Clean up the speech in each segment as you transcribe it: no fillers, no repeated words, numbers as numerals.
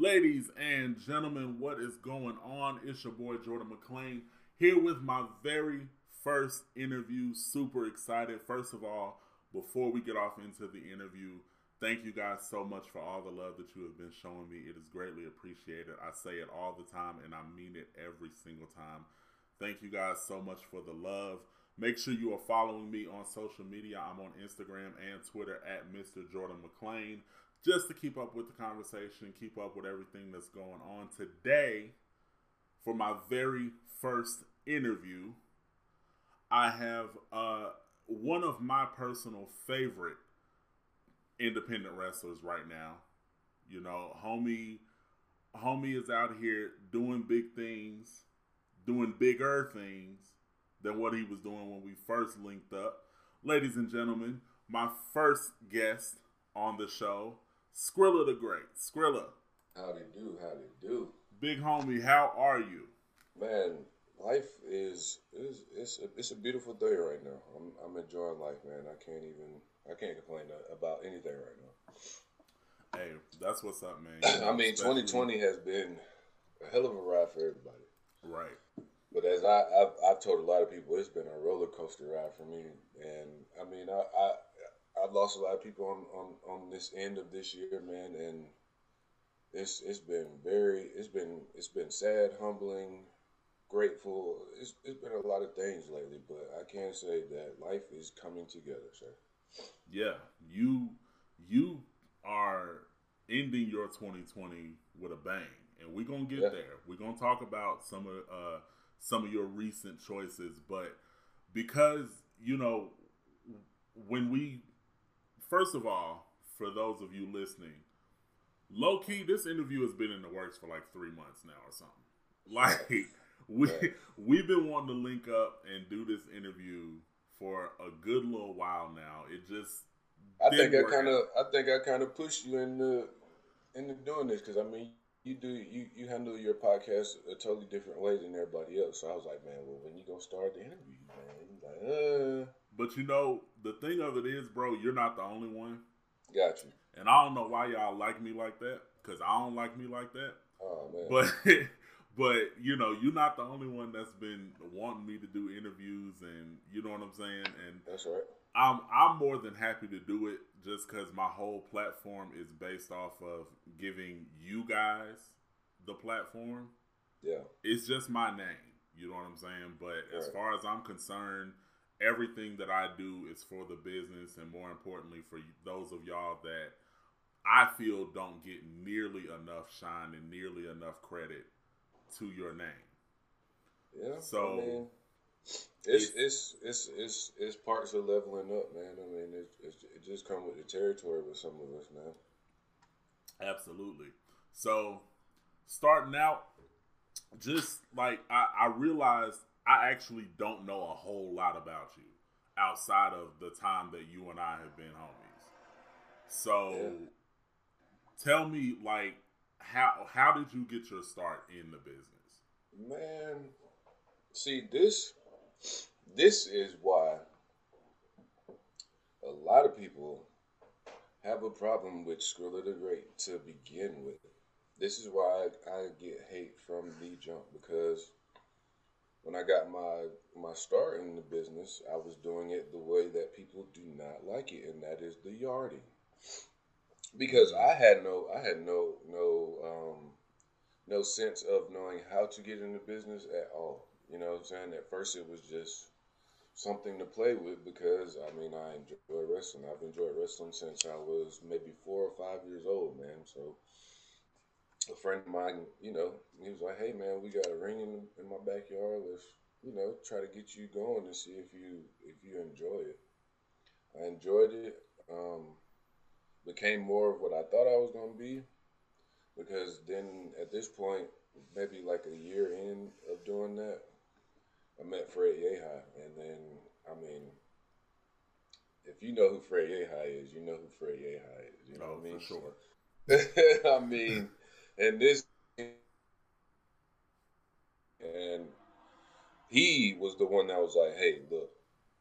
Ladies and gentlemen, what is going on? It's your boy Jordan McClain here with my very first interview. Super excited. First of all, before we get off into the interview, thank you guys so much for all the love that you have been showing me. It is greatly appreciated. I say it all the time and I mean it every single time. Thank you guys so much for the love. Make sure you are following me on social media. I'm on Instagram and Twitter at Mr. Jordan McClain, just to keep up with the conversation, keep up with everything that's going on. Today, for my very first interview, I have one of my personal favorite independent wrestlers right now. You know, homie is out here doing big things, doing bigger things than what he was doing when we first linked up. Ladies and gentlemen, my first guest on the show, Skrilla the Great. Skrilla. Howdy do. Big homie, how are you? Man, life is it's a beautiful day right now. I'm enjoying life, man. I can't complain about anything right now. Hey, that's what's up, man. You know, I mean, 2020 has been a hell of a ride for everybody. Right. But as I've told a lot of people, it's been a roller coaster ride for me. And I mean, I've lost a lot of people on this end of this year, man, and it's been sad, humbling, grateful. It's been a lot of things lately, but I can say that life is coming together, sir. Yeah, you are ending your 2020 with a bang, and we're gonna get there. We're gonna talk about some of your recent choices, but because you know when we first of all, for those of you listening, low key, this interview has been in the works for like 3 months now or something. Like we've been wanting to link up and do this interview for a good little while now. It just I think I kind of pushed you into doing this because I mean you handle your podcast a totally different way than everybody else. So I was like, man, well, when you gonna start the interview, man? He's like, But you know, the thing of it is, bro, you're not the only one. Got you. And I don't know why y'all like me like that, because I don't like me like that. Oh, man. But you know, you're not the only one that's been wanting me to do interviews, and you know what I'm saying? And that's right. I'm more than happy to do it just because my whole platform is based off of giving you guys the platform. Yeah. It's just my name. You know what I'm saying? But as far as I'm concerned, everything that I do is for the business, and more importantly, for those of y'all that I feel don't get nearly enough shine and nearly enough credit to your name. Yeah. So I mean, it's parts of leveling up, man. I mean, it just comes with the territory with some of us, man. Absolutely. So starting out, just like I realized I actually don't know a whole lot about you outside of the time that you and I have been homies. So tell me, like, how did you get your start in the business? Man, see, this is why a lot of people have a problem with Skrilla the Great to begin with. This is why I get hate from the jump, because when I got my start in the business, I was doing it the way that people do not like it, and that is the yarding. Because I had no sense of knowing how to get into business at all. You know what I'm saying? At first, it was just something to play with because I mean I enjoy wrestling. I've enjoyed wrestling since I was maybe 4 or 5 years old, man. So a friend of mine, you know, he was like, "Hey, man, we got a ring in my backyard. Let's, you know, try to get you going and see if you enjoy it." I enjoyed it. Became more of what I thought I was gonna be, because then at this point, maybe like a year in of doing that, I met Fred Yehi, and then I mean, if you know who Fred Yehi is, you know who Fred Yehi is. You know what I mean? For sure. So, I mean, and this, and he was the one that was like, "Hey, look,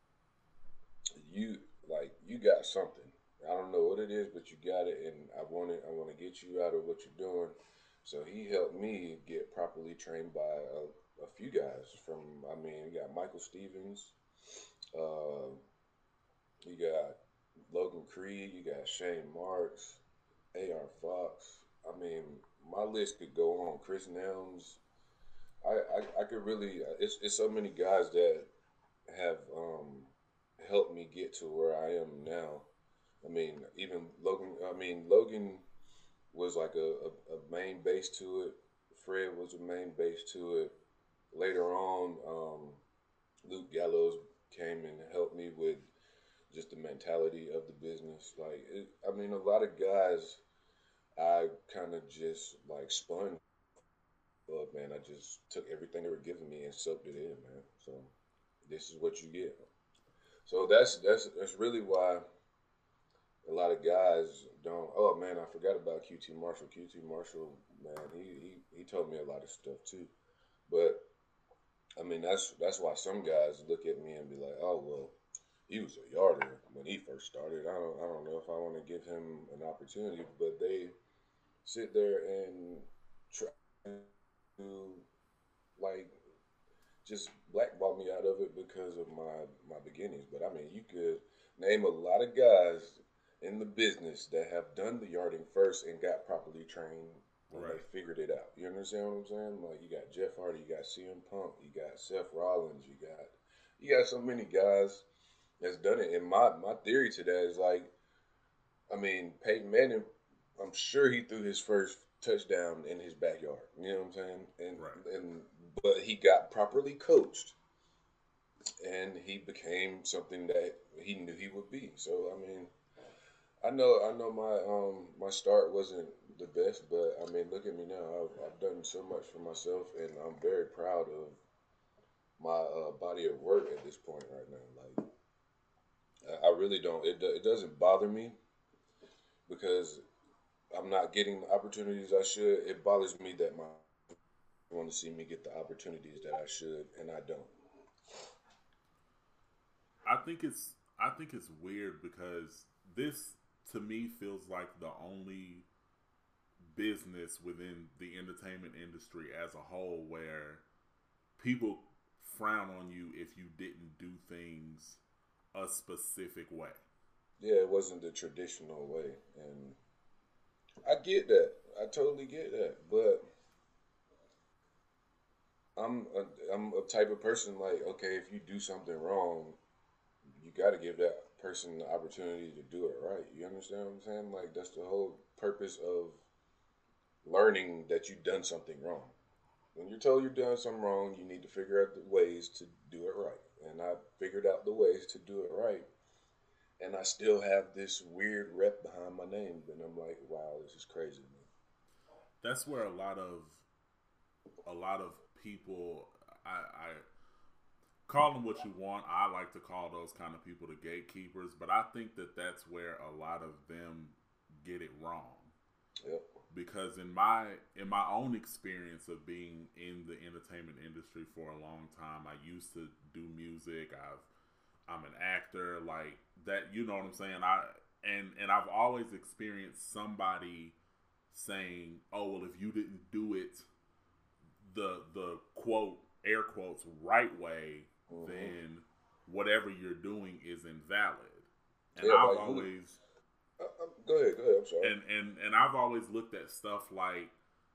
you got something. I don't know what it is, but you got it, and I want to get you out of what you're doing. So he helped me get properly trained by a few guys from. I mean, you got Michael Stevens, uh, you got Logan Creed, you got Shane Marks, A.R. Fox. I mean, my list could go on. Chris Nelms. I could really. It's so many guys that have helped me get to where I am now. I mean, even Logan. I mean, Logan was like a main base to it. Fred was a main base to it. Later on, Luke Gallows came and helped me with just the mentality of the business. Like, I mean, a lot of guys I kind of just like spun up, man. I just took everything they were giving me and soaked it in, man. So this is what you get. So that's really why a lot of guys don't. Oh man, I forgot about QT Marshall. QT Marshall, man, he told me a lot of stuff too. But I mean, that's why some guys look at me and be like, oh well, he was a yarder when he first started. I don't know if I want to give him an opportunity, but they sit there and try to like just blackball me out of it because of my beginnings. But I mean, you could name a lot of guys in the business that have done the yarding first and got properly trained when Right. they figured it out. You understand what I'm saying? Like you got Jeff Hardy, you got CM Punk, you got Seth Rollins, you got so many guys that's done it. And my theory to that is like, I mean, Peyton Manning, I'm sure he threw his first touchdown in his backyard. You know what I'm saying? And Right. and but he got properly coached and he became something that he knew he would be. So I mean, I know my start wasn't the best, but I mean, look at me now. I've done so much for myself, and I'm very proud of my body of work at this point right now. Like I really don't. It doesn't bother me because I'm not getting the opportunities I should. It bothers me that my want to see me get the opportunities that I should, and I don't. I think it's I think it's weird because this to me feels like the only business within the entertainment industry as a whole where people frown on you if you didn't do things a specific way. Yeah, it wasn't the traditional way, and I get that. I totally get that, but I'm a type of person like okay, if you do something wrong, you got to give that person the opportunity to do it right. You understand what I'm saying? Like that's the whole purpose of learning that you've done something wrong. When you're told you've done something wrong, you need to figure out the ways to do it right. And I figured out the ways to do it right. And I still have this weird rep behind my name. And I'm like, wow, this is crazy, man. That's where a lot of people I call them what you want. I like to call those kind of people the gatekeepers, but I think that that's where a lot of them get it wrong. Yep. Because in my own experience of being in the entertainment industry for a long time, I used to do music. I'm an actor, like that. You know what I'm saying? And I've always experienced somebody saying, "Oh well, if you didn't do it the quote air quotes right way, Mm-hmm. then whatever you're doing is invalid." And Yeah, I've like who? always Go ahead, go ahead. I'm sorry. and I've always looked at stuff like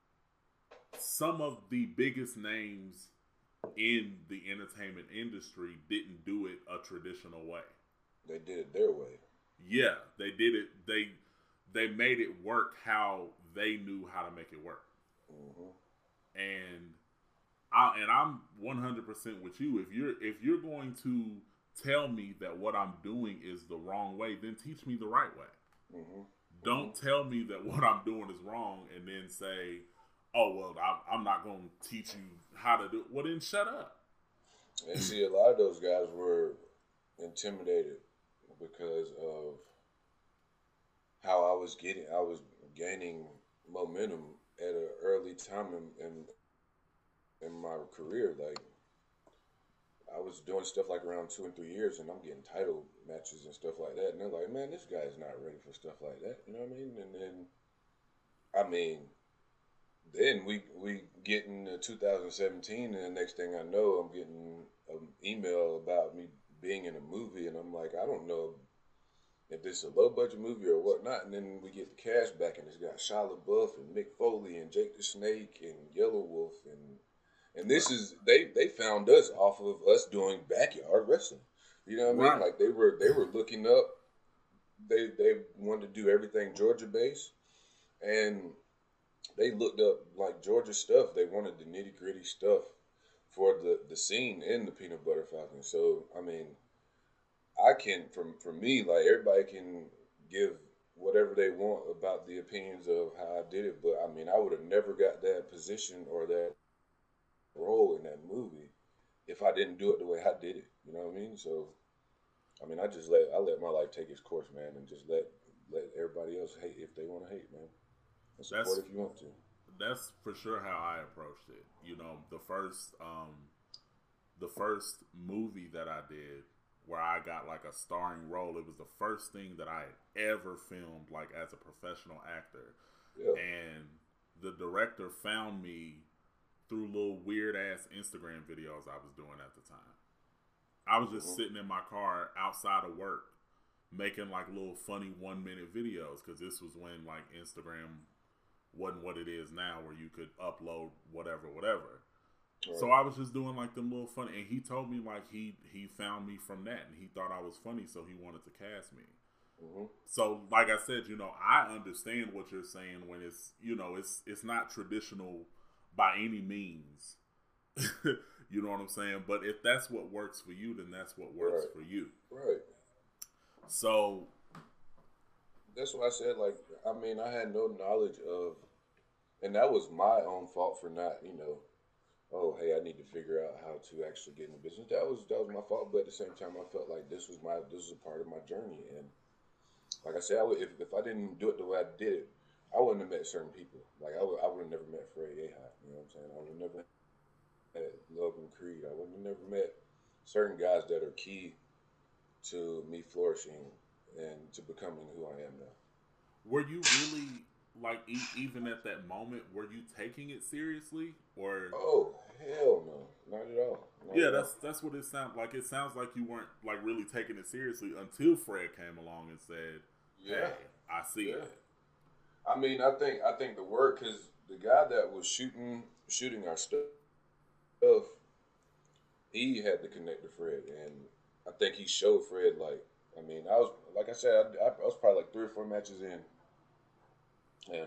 some of the biggest names in the entertainment industry didn't do it a traditional way. They did it their way. Yeah, they did it. They made it work how they knew how to make it work. Mm-hmm. And I'm 100% with you. If you're going to tell me that what I'm doing is the wrong way, then teach me the right way. Mm-hmm. Mm-hmm. Don't tell me that what I'm doing is wrong and then say, "Oh well, I'm not going to teach you how to do it." Well, then shut up. And see, a lot of those guys were intimidated because of how I was gaining momentum at an early time in my career. Like I was doing stuff like around 2 and 3 years, and I'm getting title matches and stuff like that. And they're like, "Man, this guy's not ready for stuff like that." You know what I mean? And then, I mean, then we get into 2017, and the next thing I know, I'm getting an email about me being in a movie, and I'm like, I don't know if this is a low budget movie or whatnot. And then we get the cast back, and it's got Shia LaBeouf and Mick Foley and Jake the Snake and Yellow Wolf, and this Right. is they found us off of us doing backyard wrestling. You know what I mean? Right. Like they were looking up. They wanted to do everything Georgia based, and they looked up like Georgia stuff. They wanted the nitty gritty stuff for the scene in the Peanut Butter Falcon. So I mean, I can from me like everybody can give whatever they want about the opinions of how I did it, but I mean I would have never got that position or that role in that movie if I didn't do it the way I did it. You know what I mean? So I mean I let my life take its course, man, and just let everybody else hate if they want to hate, man. And support That's if you want to. that's for sure how I approached it. You know, the first movie that I did where I got like a starring role, it was the first thing that I had ever filmed like as a professional actor. Yeah. And the director found me through little weird ass Instagram videos I was doing at the time. I was just Mm-hmm. sitting in my car outside of work making like little funny 1 minute videos because this was when like Instagram wasn't what it is now where you could upload whatever. So Right. I was just doing like them little funny, and he told me like he found me from that, and he thought I was funny, so he wanted to cast me. Mm-hmm. So like I said, you know, I understand what you're saying when it's you know it's not traditional by any means. You know what I'm saying? But if that's what works for you, then that's what works Right. for you. Right. So That's what I said. Like, I mean, I had no knowledge of, and that was my own fault for not, oh, hey, I need to figure out how to actually get in the business. That was my fault. But at the same time, I felt like this was a part of my journey. And like I said, if I didn't do it the way I did it, I wouldn't have met certain people. Like I would have never met Freddie Ahai. You know what I'm saying? I would have never met Logan Creed. I would have never met certain guys that are key to me flourishing and to becoming who I am now. were you really like even at that moment were you taking it seriously or Oh hell no, not at all, not yeah, at all. that's what it sounds like. It sounds like you weren't like really taking it seriously until Fred came along and said, Yeah, "Hey, I see yeah. it." I think the word because the guy that was shooting our stuff, he had to connect to Fred, and I think he showed Fred like. I mean, I was like I said, I was probably like 3 or 4 matches in, and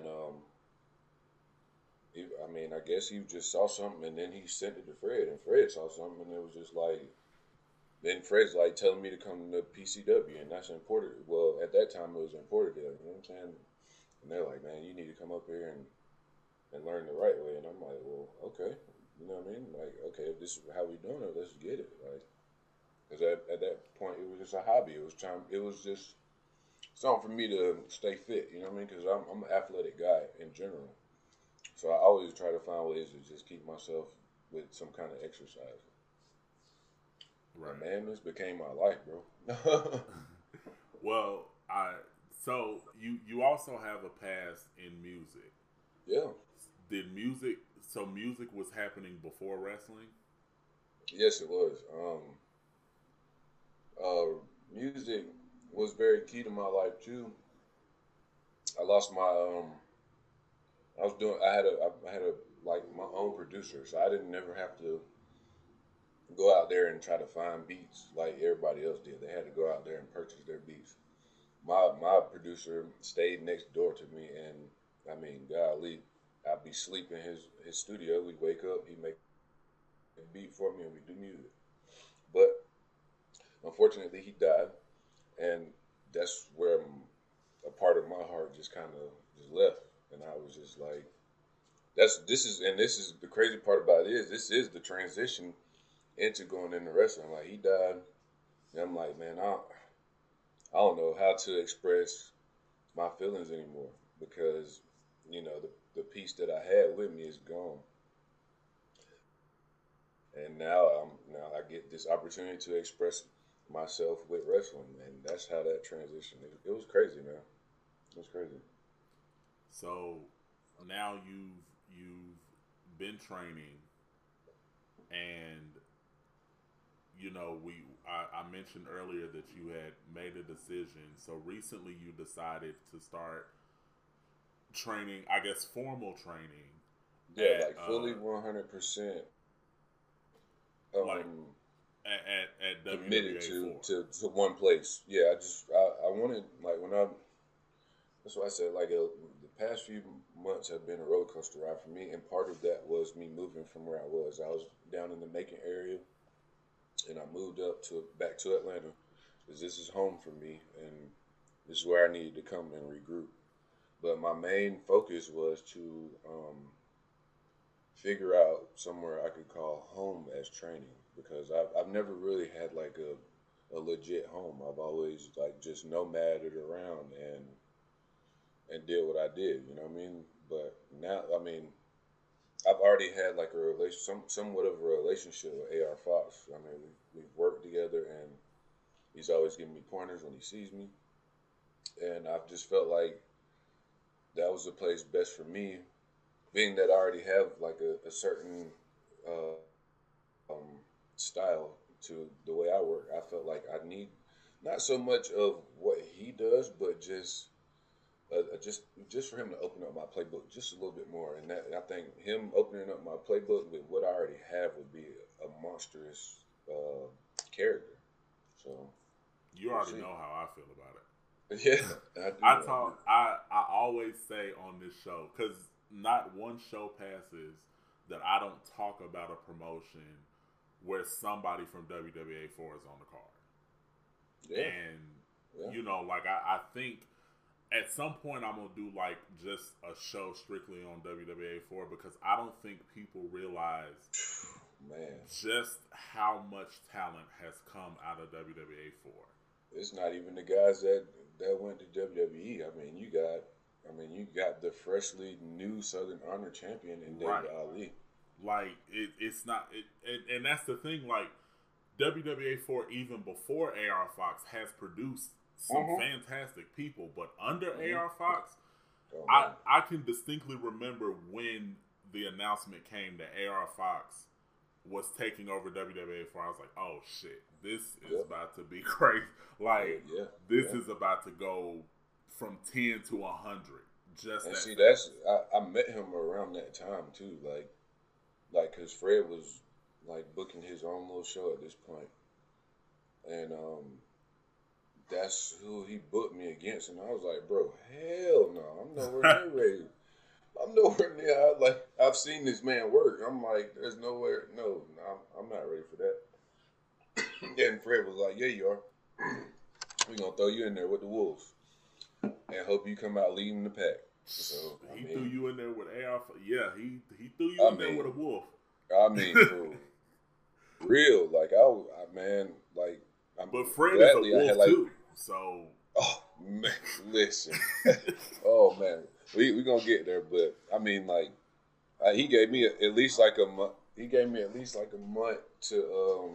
I mean, I guess he just saw something, and then he sent it to Fred, and Fred saw something, and it was just like. Then Fred's like telling me to come to PCW, and that's imported. Well, at that time it was imported there. You know what I'm saying? And they're like, man, you need to come up here and learn the right way. And I'm like, well, okay. You know what I mean? Like, okay, if this is how we doing it, let's get it. Like, because at that point it was just a hobby. It was time. It was just something for me to stay fit. You know what I mean? Because I'm an athletic guy in general, so I always try to find ways to just keep myself with some kind of exercise. And Right. man, this became my life, bro. Well, I so you also have a past in music. Yeah. Did music so music was happening before wrestling? Yes, it was. Uh, Music was very key to my life too. I lost my I was doing. I had a like my own producer, so I didn't never have to go out there and try to find beats like everybody else did. They had to go out there and purchase their beats. My producer stayed next door to me, and I mean, golly, I'd be sleeping in his studio. We'd wake up, he'd make a beat for me, and we'd do music. But unfortunately, he died, and that's where a part of my heart just kind of just left, and I was just like, this is the crazy part about it is this is the transition into going into wrestling. Like he died, and I'm like, man, I don't know how to express my feelings anymore because the piece that I had with me is gone, and now I get this opportunity to express myself with wrestling, and that's how that transition. It was crazy, man. It was crazy. So now you been training, and you know, I mentioned earlier that you had made a decision. So recently, you decided to start training. I guess formal training. Yeah, like fully 100%. Like at committed WWA to one place. Yeah, I wanted, like, that's why I said, like, the past few months have been a roller coaster ride for me, and part of that was me moving from where I was. I was down in the Macon area, and I moved back to Atlanta because this is home for me, and this is where I needed to come and regroup. But my main focus was to figure out somewhere I could call home as training, because I've never really had like a legit home. I've always like just nomaded around and did what I did. You know what I mean? But now, I mean, I've already had like a somewhat of a relationship with AR Fox. I mean, we've worked together, and he's always giving me pointers when he sees me, and I've just felt like that was the place best for me, being that I already have like a certain um, style to the way I work. I felt like I need not so much of what he does, but just for him to open up my playbook just a little bit more. And that, I think him opening up my playbook with what I already have would be a monstrous character. So you already know how I feel about it. Yeah, I talk. I always say on this show, because not one show passes that I don't talk about a promotion where somebody from WWA 4 is on the card. Yeah. And you know, like I think at some point I'm gonna do like just a show strictly on WWA 4, because I don't think people realize just how much talent has come out of WWA 4. It's not even the guys that went to WWE. You got the freshly new Southern Honor champion in David Ali. Like it's not, and that's the thing. Like WWA 4, even before AR Fox, has produced some fantastic people, but under AR Fox, I can distinctly remember when the announcement came that AR Fox was taking over WWA 4. I was like, oh shit, this is about to be crazy. Like this is about to go from 10 to 100. Just and that see, that's I met him around that time too. Like, cause Fred was like booking his own little show at this point, and that's who he booked me against, and I was like, bro, hell no, I'm nowhere near ready. I'm nowhere near. Like, I've seen this man work. I'm like, there's nowhere. No, I'm not ready for that. And Fred was like, yeah, you are. We're gonna throw you in there with the Wolves, and hope you come out leading the pack. So he threw you in there with AR. Yeah, he threw you in there with a wolf. I mean, for real, like man, like. But Fred is a wolf too. So. Oh man, listen. Oh man, we gonna get there, but I mean, like, he gave me at least like a month. He gave me at least like a month to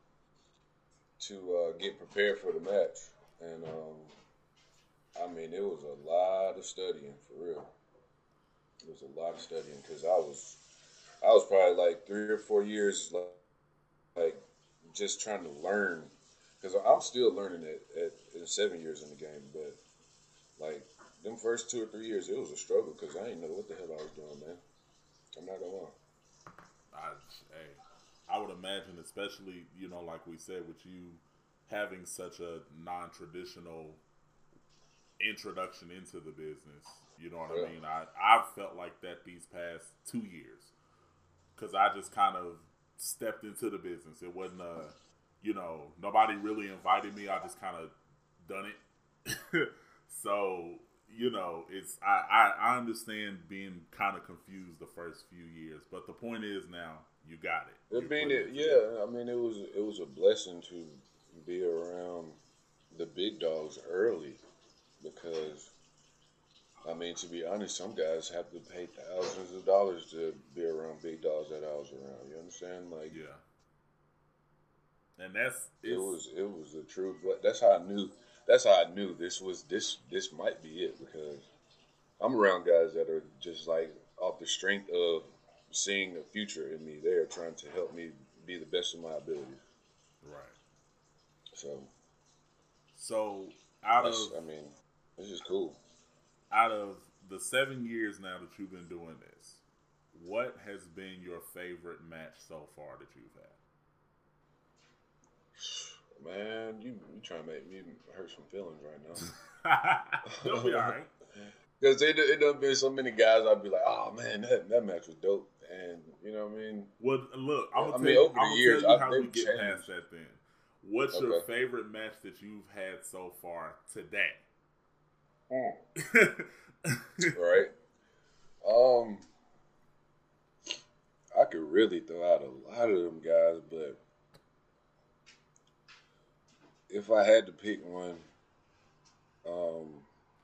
get prepared for the match, and I mean, it was a lot of studying, for real. It was a lot of studying, because I was probably like 3 or 4 years like just trying to learn, because I'm still learning at 7 years in the game, but like them first 2 or 3 years, it was a struggle, because I didn't know what the hell I was doing, man. I'm not gonna lie. I would imagine, especially, you know, like we said, with you having such a non-traditional introduction into the business, you know what I mean? I've felt like that these past 2 years, because I just kind of stepped into the business. It wasn't you know, nobody really invited me. I just kind of done it. So, you know, it's I understand being kind of confused the first few years, but the point is now you got it. I mean, it was a blessing to be around the big dogs early, because I mean, to be honest, some guys have to pay thousands of dollars to be around big dogs that I was around. You understand? Like, yeah. And it was the truth. But that's how I knew. That's how I knew this might be it, because I'm around guys that are just like off the strength of seeing the future in me there, trying to help me be the best of my abilities. Right. So So out of I mean, this is cool. out of the 7 years now that you've been doing this, what has been your favorite match so far that you've Man, you trying to make me hurt some feelings right had? You'll be all now. right. Because it done been so many guys, I'd be like, oh man, that match was dope. And you know what I mean? Well, look, I'm I gonna tell mean, you. over the I'm gonna tell years, you how we they've get past changed. that. Then, what's your Okay. favorite match that you've had so far today? Mm. Right. Um, I could really throw out a lot of them guys, but if I had to pick one, um,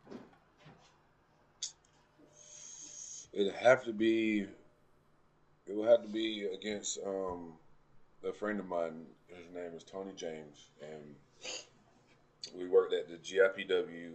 it'd have to be. It would have to be against a friend of mine. His name is Tony James, and we worked at the GIPW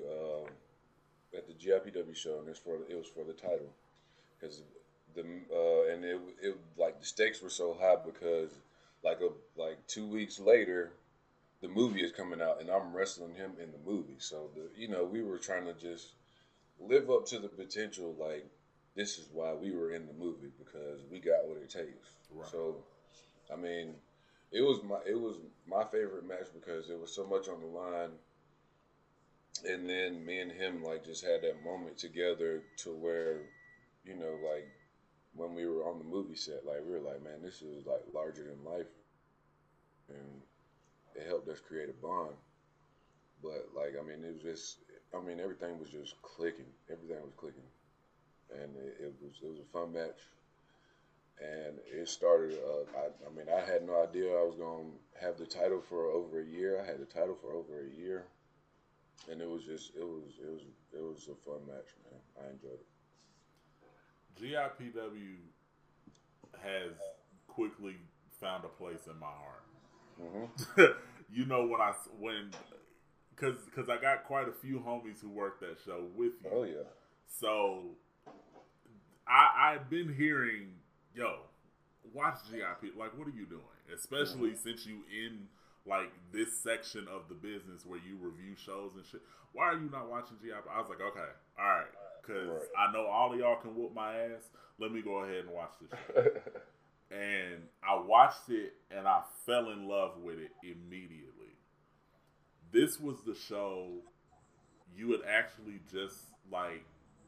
show, and it was for the title because the and it like the stakes were so high because like 2 weeks later the movie is coming out and I'm wrestling him in the movie. So we were trying to just live up to the potential. Like this is why we were in the movie because we got what it takes. Right. So I mean, it was my favorite match because there was so much on the line, and then me and him like just had that moment together to where, like when we were on the movie set, like we were like, man, this is like larger than life, and it helped us create a bond. But like, I mean, it was just, I mean, everything was just clicking. Everything was clicking, and it was a fun match. And it started. I mean, I had no idea I was gonna have the title for over a year. I had the title for over a year, and it was a fun match, man. I enjoyed it. GIPW has quickly found a place in my Hmm. heart. You know when because I got quite a few homies who work that show with you. Oh yeah. So I've been hearing, yo, watch GIP. Like, what are you doing? Especially Hmm. since you in like this section of the business where you review shows and shit. Why are you not watching GIP? I was like, okay, all right, because Right. I know all of y'all can whoop my ass. Let me go ahead and watch this shit. And I watched it and I fell in love with it immediately. This was the show you had actually just like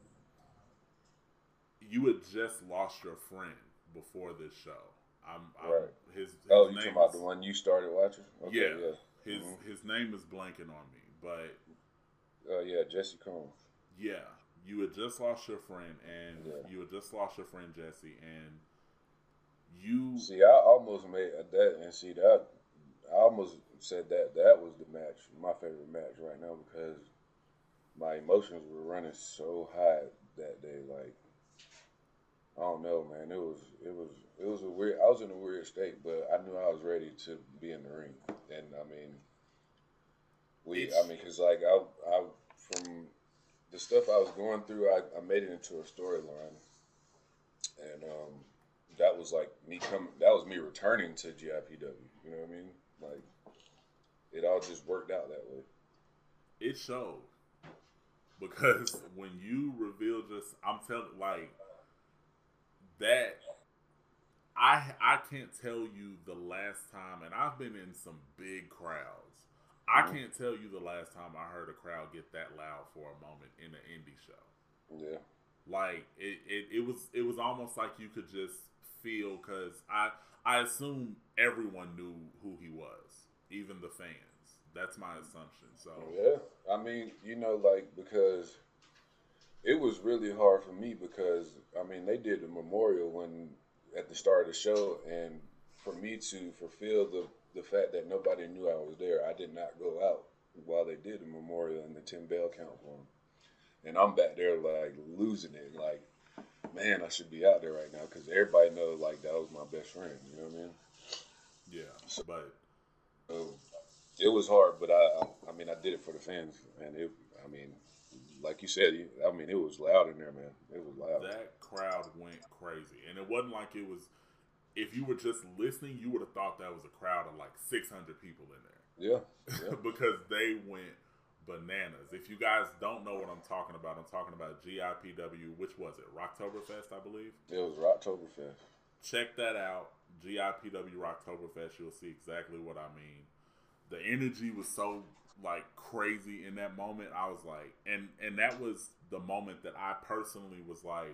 you had just lost your friend before this show. I'm Right. his Oh, you talking name about is the one you started watching? Okay, yeah. yeah. His Hmm. his name is blanking on me, but Yeah, Jesse Combs. yeah, you had just lost your friend, and Yeah. you had just lost your friend Jesse, and you See, I almost made that, and see that I almost said that was the match, my favorite match right now because my emotions were running so high that day. Like I don't know, man. It was a weird. I was in a weird state, but I knew I was ready to be in the ring. And I mean, it's because like I from the stuff I was going through, I made it into a storyline, and that was like me coming. That was me returning to GIPW. You know what I mean? Like it all just worked out that way. it showed because when you revealed just I'm telling like that I can't tell you the last time, and I've been in some big crowds. I Hmm. can't tell you the last time I heard a crowd get that loud for a moment in an indie show. Yeah. Like it was almost like you could just feel because I assume everyone knew who he was, even the fans. That's my assumption. So Yeah. I mean, like because it was really hard for me because I mean they did the memorial when at the start of the show, and for me to fulfill the fact that nobody knew I was there, I did not go out while they did the memorial and the 10 bell count for him, and I'm back there like losing it, like man, I should be out there right now because everybody knows like that was my best friend. You know what I mean? yeah, but So it was hard, but I mean I did it for the fans, and I mean like you said, I mean, it was loud in there, man. It was loud. That crowd went crazy, and it wasn't like it was. If you were just listening, you would have thought that was a crowd of like 600 people in there. Yeah. Because they went bananas. If you guys don't know what I'm talking about GIPW, which was it? Rocktoberfest, I believe? It was Rocktoberfest. Check that out. GIPW Rocktoberfest. You'll see exactly what I mean. The energy was so like crazy in that moment. I was like, and that was the moment that I personally was like,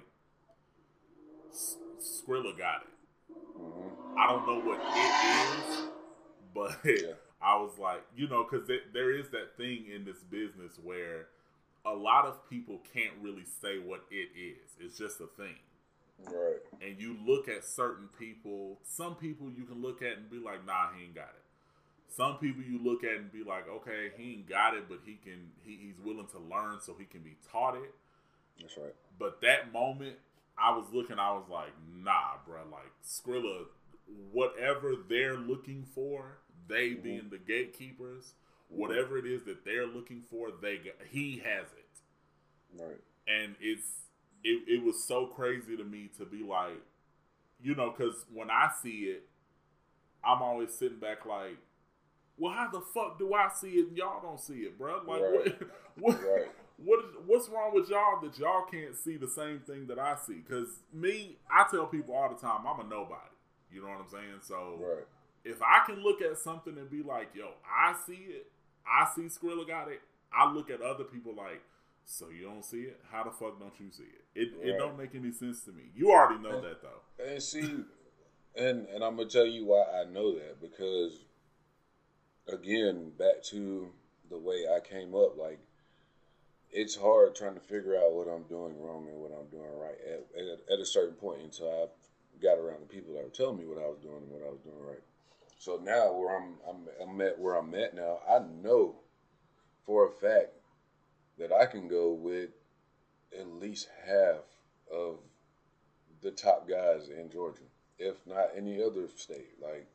Skrilla got it. Mm-hmm. I don't know what it is, but Yeah. I was like, because there is that thing in this business where a lot of people can't really say what it is. It's just a thing. Right. And you look at certain people, some people you can look at and be like, nah, he ain't got it. Some people you look at and be like, okay, he ain't got it, but he's willing to learn so he can be taught it. That's right. But that moment, I was like, nah, bro. Like, Skrilla, whatever they're looking for, they being the gatekeepers, whatever it is that they're looking for, he has it. Right. And it was so crazy to me to be like, because when I see it, I'm always sitting back like, well, how the fuck do I see it and y'all don't see it, bro? Like, right. what's wrong with y'all that y'all can't see the same thing that I see? Because I tell people all the time, I'm a nobody. You know what I'm saying? So if I can look at something and be like, yo, I see it, I see Skrilla got it, I look at other people like, so you don't see it? How the fuck don't you see it? It don't make any sense to me. You already know that, though. And see, and I'm going to tell you why I know that, because again, back to the way I came up, like, it's hard trying to figure out what I'm doing wrong and what I'm doing right at a certain point until I got around the people that were telling me what I was doing and what I was doing right. So now where I'm at where I'm at now, I know for a fact that I can go with at least half of the top guys in Georgia, if not any other state. Like,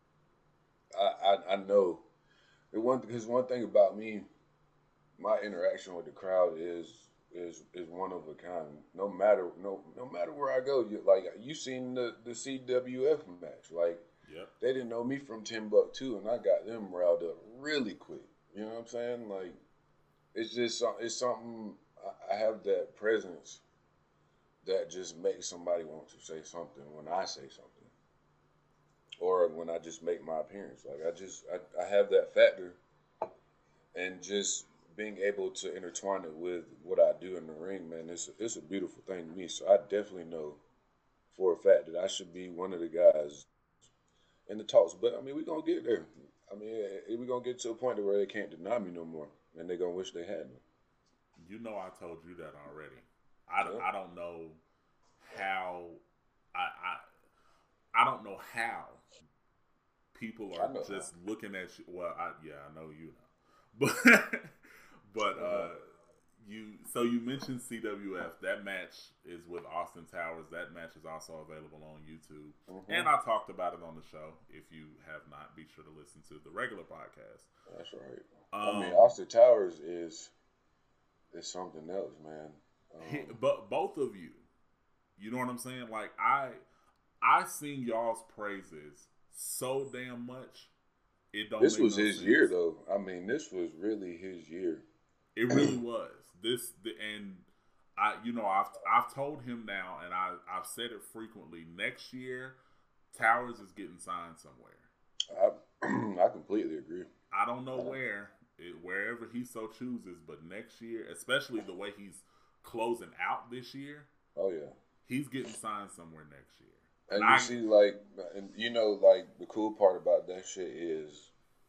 I know. Because one thing about me, my interaction with the crowd is one of a kind. No matter where I go, you seen the CWF match. Like, they didn't know me from Timbuktu, and I got them riled up really quick. You know what I'm saying? Like, it's something. I have that presence that just makes somebody want to say something when I say something, or when I just make my appearance. Like, I have that factor, and just being able to intertwine it with what I do in the ring, man, it's a beautiful thing to me. So I definitely know for a fact that I should be one of the guys in the talks. But I mean, we're gonna get there. I mean, we're gonna get to a point where they can't deny me no more, and they're gonna wish they had me. I told you that already. I don't know how I don't know how people are just looking at you. Well, I know you know, but you mentioned CWF. That match is with Austin Towers. That match is also available on YouTube, and I talked about it on the show. If you have not, be sure to listen to the regular podcast. That's right. I mean, Austin Towers is something else, man. But both of you, you know what I'm saying? Like, I sing y'all's praises so damn much. It don't. This make was no his sense. year, though. I mean, this was really his year. It really was. And I've told him now, and I've said it frequently. Next year, Towers is getting signed somewhere. I completely agree. I don't know wherever he so chooses, but next year, especially the way he's closing out this year. Oh yeah, he's getting signed somewhere next year. And you see, like, and like, the cool part about that shit is,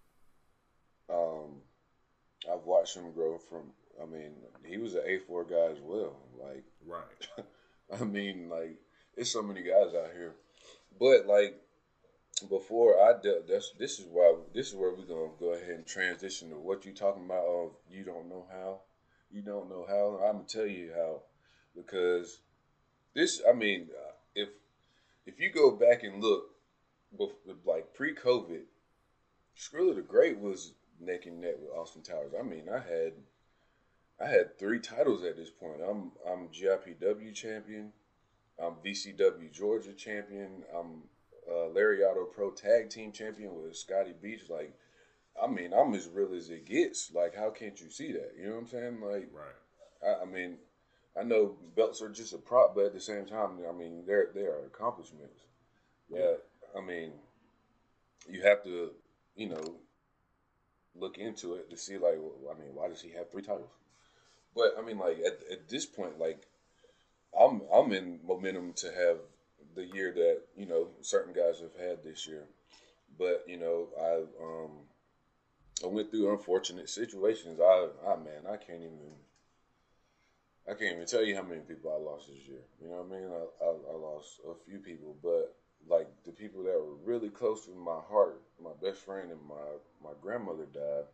I've watched him grow from. I mean, he was an A4 guy as well. Like, right. I mean, like, there's so many guys out here, but like, before this is where we're gonna go ahead and transition to what you talking about. Of you don't know how. I'm gonna tell you how, because this. I mean, if you go back and look, like pre-COVID, Skrilla the Great was neck and neck with Austin Towers. I mean, I had I had 3 titles at this point. I'm GIPW champion. I'm VCW Georgia champion. I'm Lariato Pro Tag Team champion with Scotty Beach. Like, I mean, I'm as real as it gets. Like, how can't you see that? You know what I'm saying? Like, Right. I mean, I know belts are just a prop, but at the same time, I mean, they are accomplishments. Yeah. But I mean, you have to, you know, look into it to see like, I mean, why does he have 3 titles? But I mean, like at this point, like I'm in momentum to have the year that certain guys have had this year. But I went through unfortunate situations. I man, I can't even tell you how many people I lost this year. You know what I mean? I lost a few people, but like the people that were really close to my heart, my best friend and my grandmother died,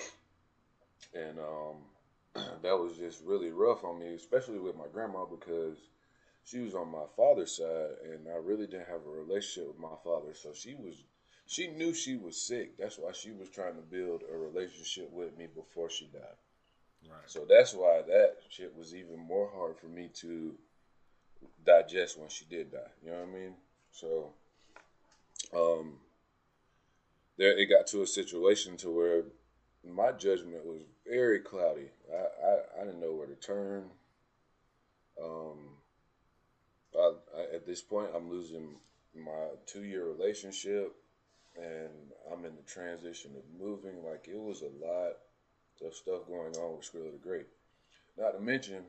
and that was just really rough on me, especially with my grandma because she was on my father's side, and I really didn't have a relationship with my father. So she knew she was sick. That's why she was trying to build a relationship with me before she died. Right. So that's why that shit was even more hard for me to digest when she did die. You know what I mean? So um, there it got to a situation to where my judgment was very cloudy. I didn't know where to turn. Um, at this point, I'm losing my 2 year relationship, and I'm in the transition of moving. Like it was a lot of stuff going on with Skrilla the Great. Not to mention,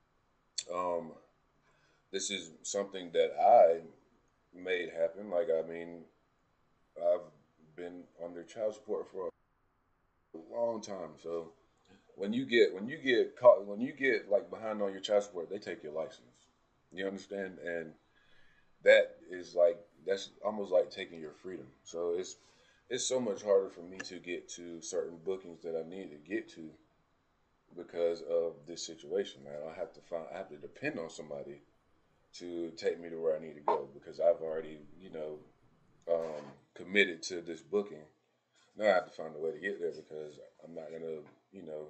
um, this is something that I made happen. Like I mean, I've been under child support for a long time. So when you get caught when you get like behind on your child support, they take your license. You understand? And that is like that's almost like taking your freedom. So it's so much harder for me to get to certain bookings that I need to get to because of this situation. Now I have to depend on somebody to take me to where I need to go because I've already committed to this booking. Now I have to find a way to get there because I'm not gonna you know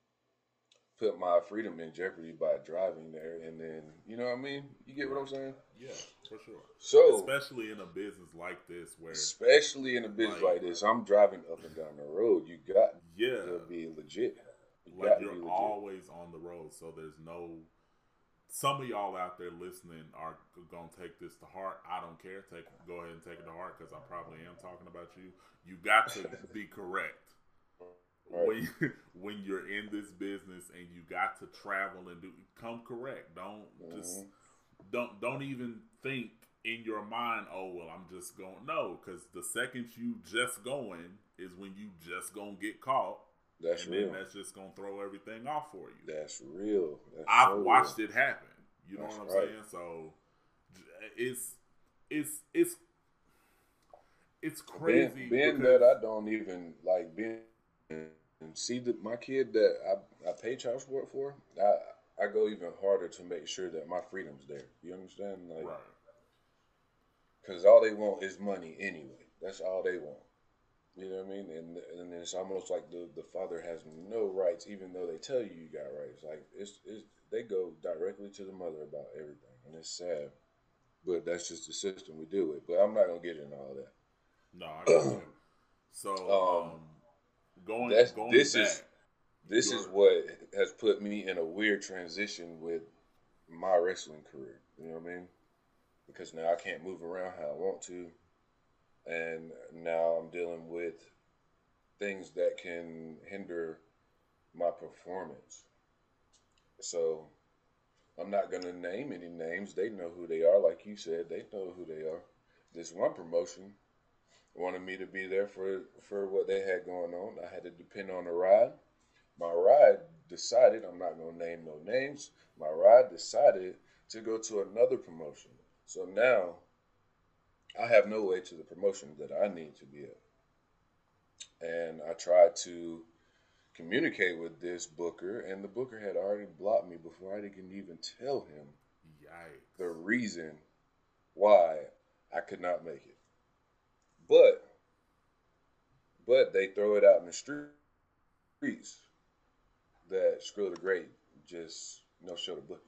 put my freedom in jeopardy by driving there and then what I mean. You get what I'm Right. saying? Yeah, for sure. So Especially in a business like this where especially in a business like like this, I'm driving up and down the road. You got yeah, to be legit. You like got to you're be legit. always on the road, so there's no some of y'all out there listening are gonna take this to heart. I don't care. Go ahead and take it to heart because I probably am talking about you. You got to be correct Right. when you're in this business and you got to travel and do come correct. Don't just Hmm. don't even think in your mind, oh well, I'm just going no, because the second you just going is when you just gonna get caught, That's and then real. that's just gonna throw everything off for you. That's real. That's I've so real. watched it happen. You know That's what I'm right. saying? So it's it's it's it's Being crazy being because that I don't even like being and see that my kid that I pay child support for, I go even harder to make sure that my freedom's there. You understand? Like, right, because all they want is money anyway. That's all they want. You know what I mean? And it's almost like the father has no rights, even though they tell you you got rights. Like it's they go directly to the mother about everything, and it's sad. But that's just the system we deal with. But I'm not gonna get into all no, I got you. So that. going That's going back, this is your what has put me in a weird transition with my wrestling career. You know what I mean? Because now I can't move around how I want to, and now I'm dealing with things that can hinder my performance. So I'm not gonna name any names. They know who they are, like you said. They know who they are. This one promotion wanted me to be there for what they had going on. I had to depend on a ride. My ride decided, I'm not going to name no names, my ride decided to go to another promotion. So now I have no way to the promotion that I need to be at. And I tried to communicate with this booker, and the booker had already blocked me before I could even tell him yikes, the reason why I could not make it. But they throw it out in the streets. that Skrill the Great just no show the booking,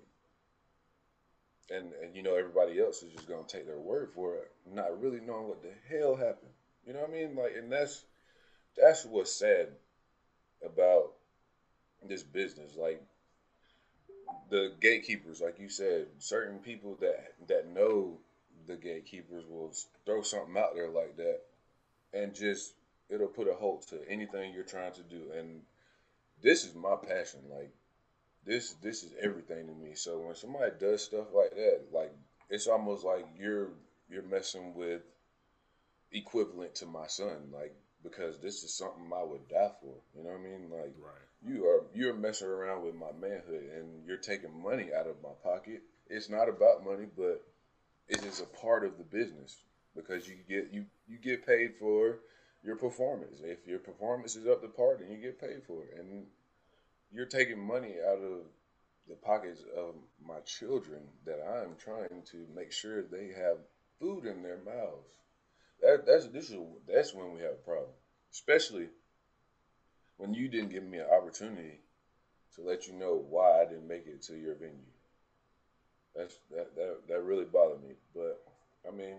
and everybody else is just gonna take their word for it, not really knowing what the hell happened. You know what I mean? Like, and that's what's sad about this business. Like the gatekeepers, like you said, certain people that know the gatekeepers will throw something out there like that, and just it'll put a halt to anything you're trying to do. And this is my passion. Like this is everything to me. So when somebody does stuff like that, like it's almost like you're messing with equivalent to my son, like because this is something I would die for. You know what I mean? Like Right. you're messing around with my manhood and you're taking money out of my pocket. It's not about money, but it is a part of the business because you get paid for your performance. If your performance is up to par, then you get paid for it, and you're taking money out of the pockets of my children that I'm trying to make sure they have food in their mouths. That's when we have a problem, especially when you didn't give me an opportunity to let you know why I didn't make it to your venue. That really bothered me. But I mean,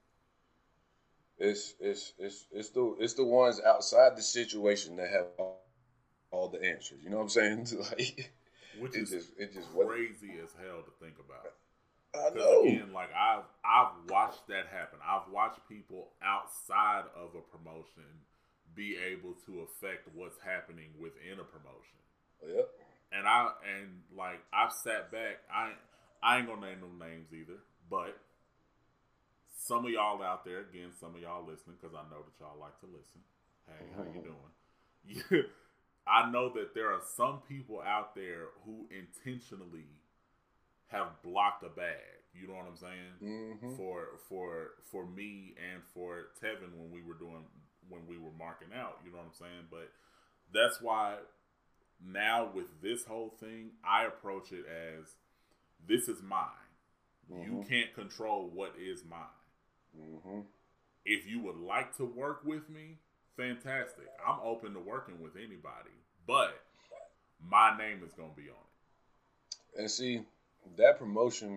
it's the ones outside the situation that have all the answers. You know what I'm saying? Like Which is it just wasn't. crazy as hell to think about. I Because know. again, like I've watched that happen. I've watched people outside of a promotion be able to affect what's happening within a promotion. Yep. And like I've sat back. I ain't gonna name them names either, but some of y'all out there, again, some of y'all listening, because I know that y'all like to listen. Hey, how you doing? I know that there are some people out there who intentionally have blocked a bag. You know what I'm saying? Mm-hmm. For me and for Tevin when we were marking out. You know what I'm saying? But that's why now with this whole thing, I approach it as this is mine. You Mm-hmm. can't control what is mine. Mm-hmm. If you would like to work with me, fantastic. I'm open to working with anybody, but my name is gonna be on And see that promotion,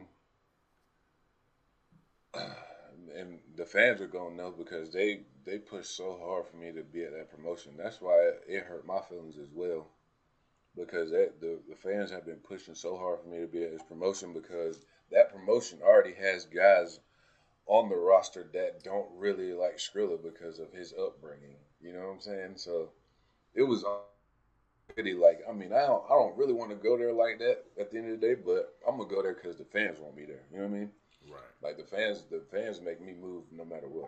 and the fans are gonna know because they pushed so hard for me to be at that promotion. That's why it hurt my feelings as well because the fans have been pushing so hard for me to be at this promotion because that promotion already has guys on the roster that don't really like Skrilla because of his upbringing. You know what I'm saying? So it was already like, I mean, I don't really want to go there like that at the end of the day, but I'm gonna go there because the fans want me there. You know what I mean? it. Right. Like the fans make me move no matter what.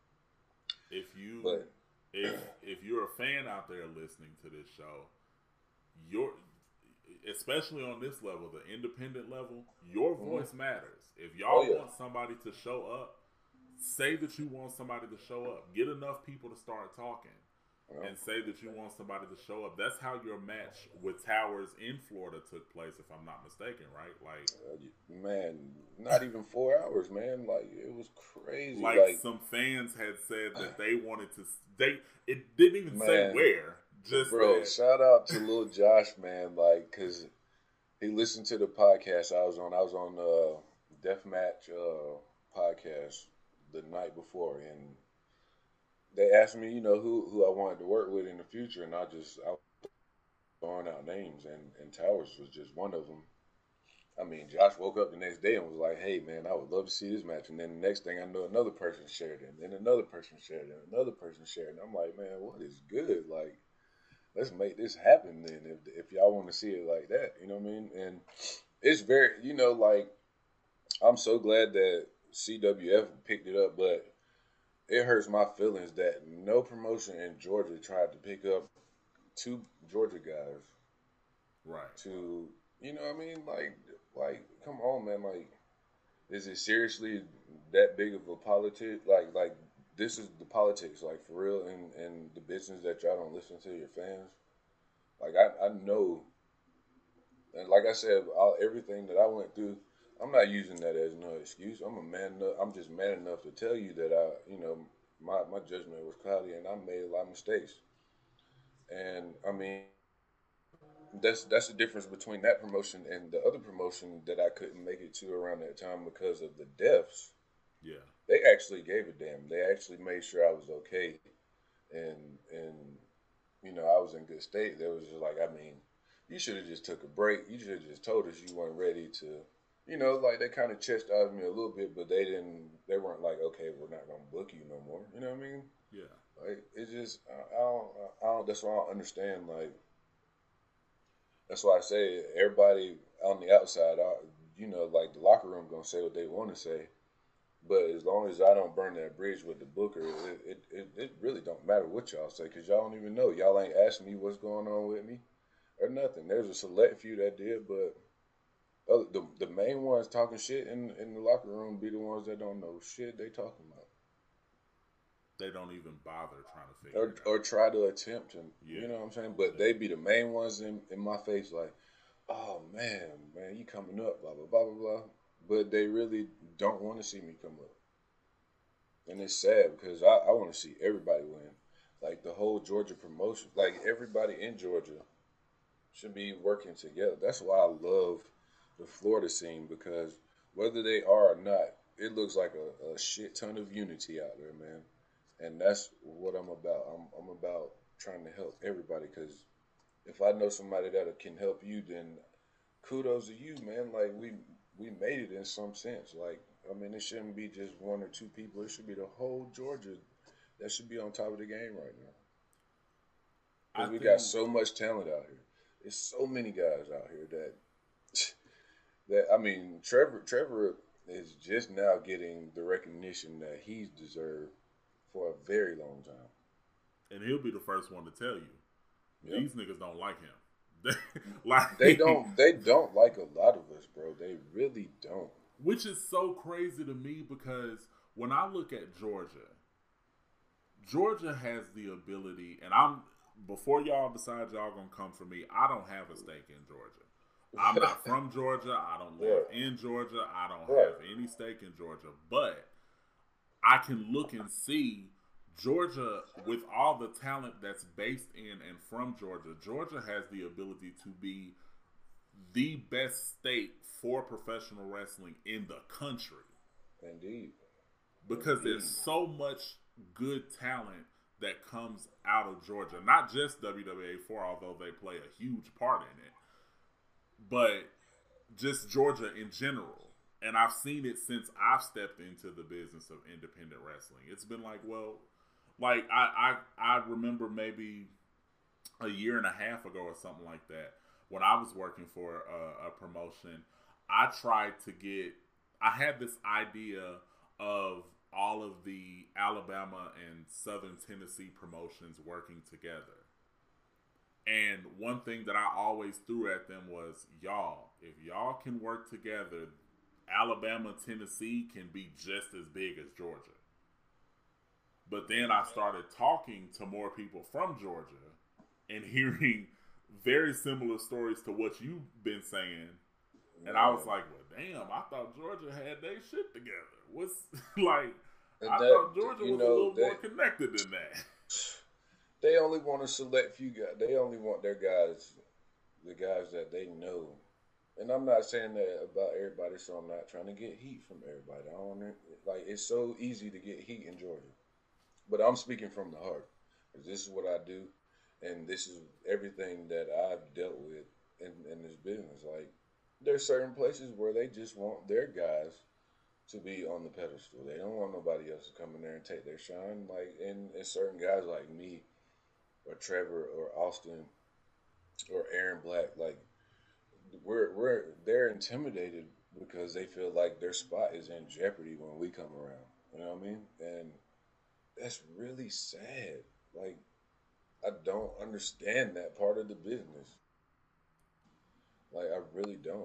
If you But if you're a fan out there listening to this show, your especially on this level, the independent level, your mhm. voice matters. If Oh y'all yeah, want somebody to show up, say that you want somebody to show up. Get enough people to start talking you know, and say that you want somebody to show up. That's how your match with Towers in Florida took place, if I'm not mistaken, right? man, not even 4 hours, man. Like it was crazy. Like Like some fans had said that they wanted to. They it didn't even say man, where, just bro, that. shout out to Lil Josh, man. Like, cause he listened to the podcast I was on. I was on Deathmatch podcast the night before, and they asked me, who I wanted to work with in the future, and I was throwing out names, and Towers was just one of them. I mean, Josh woke up the next day and was like, "Hey, man, I would love to see this match." And then the next thing I know, another person shared it, and then another person shared it, and another person shared it. And I'm like, "Man, what is good? Like, let's make this happen then. If y'all want to see it like that, you know what I mean?" And it's very, like I'm so glad that CWF picked it up, but it hurts my feelings that no promotion in Georgia tried to pick up two Georgia guys Right. to, what I mean? Like, come on, man. Like, is it seriously that big of a politic? Like this is the politics, like for real, in the business that y'all don't listen to your fans. Like, I know, and like I said, everything that I went through, I'm not using that as no excuse. I'm a man. I'm just man enough to tell you that my judgment was cloudy and I made a lot of mistakes. And I mean, that's the difference between that promotion and the other promotion that I couldn't make it to around that time because of the deaths. Yeah. They actually gave a damn. They actually made sure I was okay, and I was in good state. They was just like, I mean, you should have just took a break. You should have just told us you weren't ready to. Like they kind of chastised me a little bit, but they didn't. They weren't like, okay, we're not gonna book you no more. You know what I mean? Yeah. Like it's just I don't. That's why I don't understand. Like that's why I say everybody on the outside, like the locker room gonna say what they want to say. But as long as I don't burn that bridge with the Booker, it really don't matter what y'all say because y'all don't even know. Y'all ain't asking me what's going on with me or nothing. There's a select few that did, but the main ones talking shit in the locker room be the ones that don't know shit they talking about. They don't even bother trying to figure it Or out. try to attempt to, Yeah. you know what I'm saying? But Yeah. they be the main ones in my face, like, oh man, you coming up, blah blah blah blah blah. But they really don't want to see me come up. And it's sad because I want to see everybody win. Like the whole Georgia promotion, like everybody in Georgia should be working together. That's why I love the Florida scene because whether they are or not, it looks like a shit ton of unity out there, man. And that's what I'm about. I'm about trying to help everybody because if I know somebody that can help you, then kudos to you, man. Like we made it in some sense. Like I mean, it shouldn't be just one or two people. It should be the whole Georgia that should be on top of the game right now I because we got think so much talent out here. There's so many guys out here that I mean, Trevor is just now getting the recognition that he's deserved for a very long time. and he'll be the first one to tell you Yep. these niggas don't like him. Like, They don't like a lot of us, bro. They really don't. which is so crazy to me because when I look at Georgia, Georgia has the ability, and I'm before y'all decide y'all gonna come for me, I don't have a stake in Georgia. I'm not from Georgia. I don't live Right. in Georgia. I don't Right. have any stake in Georgia. But I can look and see Georgia with all the talent that's based in and from Georgia. Georgia has the ability to be the best state for professional wrestling in the country Indeed. because there's Indeed. so much good talent that comes out of Georgia. Not just WWA 4, although they play a huge part in it, but just Georgia in general. And I've seen it since I've stepped into the business of independent wrestling. It's been like, well, like I remember maybe a year and a half ago or something like that when I was working for a promotion. I tried to get. I had this idea of all of the Alabama and Southern Tennessee promotions working together. And one thing that I always threw at them was, y'all, if y'all can work together, Alabama, Tennessee can be just as big as Georgia. But then I started talking to more people from Georgia and hearing very similar stories to what you've been saying. And I was Man. like, well, damn, I thought Georgia had their shit together. What's like, And I that thought Georgia you was a know little more that connected than that. they only want to select few guys. They only want their guys, the guys that they know. And I'm not saying that about everybody, so I'm not trying to get heat from everybody. I don't like it's so easy to get heat in Georgia, but I'm speaking from the heart. 'Cause this is what I do, and this is everything that I've dealt with in this business. Like there's certain places where they just want their guys to be on the pedestal. They don't want nobody else to come in there and take their shine. Like and certain guys like me or Trevor or Austin or Aaron Black, like we're they're intimidated because they feel like their spot is in jeopardy when we come around. You know what I mean? And that's really sad. Like I don't understand that part of the business. Like I really don't.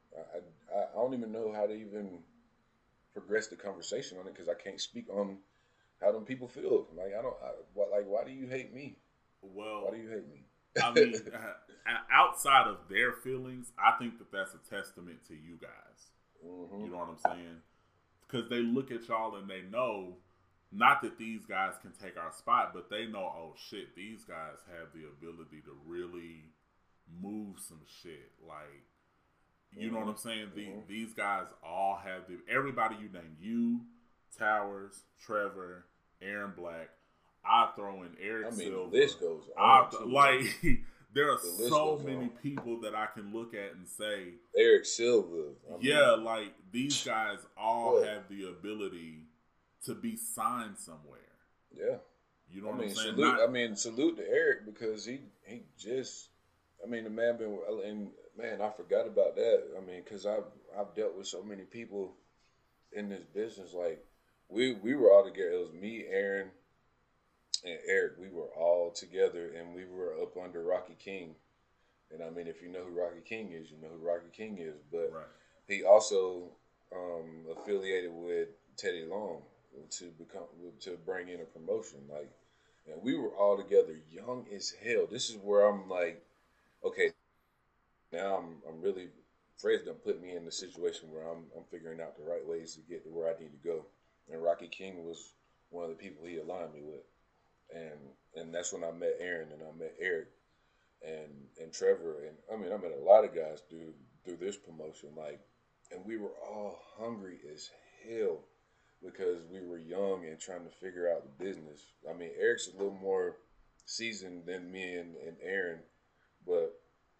I don't even know how to even progress the conversation on it because I can't speak on how them people feel. Like I don't. Why do you hate me? Why do Well, you hate me? I mean, outside of their feelings, I think that that's a testament to you guys. Hmm. You know what I'm saying? Because they look at y'all and they know, not that these guys can take our spot, but they know, oh shit, these guys have the ability to really move some shit. Like, you know what I'm saying? These guys all have everybody you name, you, Towers, Trevor, Aaron Black. I throw in Eric Silva. The list goes on. There are so many people that I can look at and say Eric Silva. Like these guys all have the ability to be signed somewhere. Yeah. You know what I'm saying? Salute to Eric because he just, the man been, and man, I forgot about that. Because I've dealt with so many people in this business. Like we were all together. It was me, Aaron, and Eric. We were all together, and we were up under Rocky King. And if you know who Rocky King is, you know who Rocky King is. But he also affiliated with Teddy Long to bring in a promotion. Like, and we were all together, young as hell. This is where I'm like, okay, now I'm really Fred's done put me in the situation where I'm figuring out the right ways to get to where I need to go. And Rocky King was one of the people he aligned me with. And that's when I met Aaron and I met Eric and Trevor, and I met a lot of guys through this promotion, like, and we were all hungry as hell because we were young and trying to figure out the business. Eric's a little more seasoned than me and Aaron, but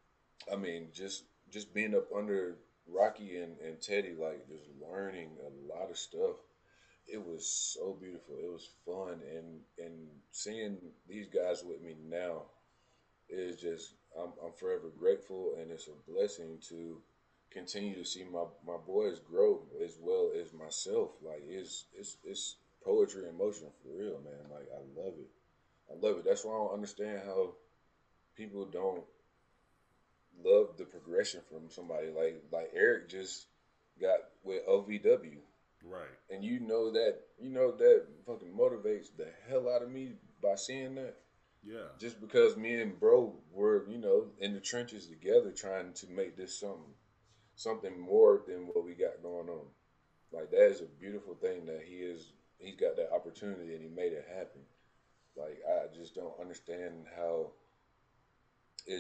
just being up under Rocky and Teddy, like, just learning a lot of stuff. It was so beautiful. It was fun, and seeing these guys with me now is just I'm forever grateful, and it's a blessing to continue to see my boys grow as well as myself. Like it's poetry in motion for real, man. Like I love it. That's why I don't understand how people don't love the progression from somebody like Eric just got with OVW. Right. And you know that fucking motivates the hell out of me by seeing that. Yeah. Just because me and bro were, in the trenches together trying to make this something more than what we got going on. Like that is a beautiful thing that he's got that opportunity and he made it happen. Like I just don't understand how the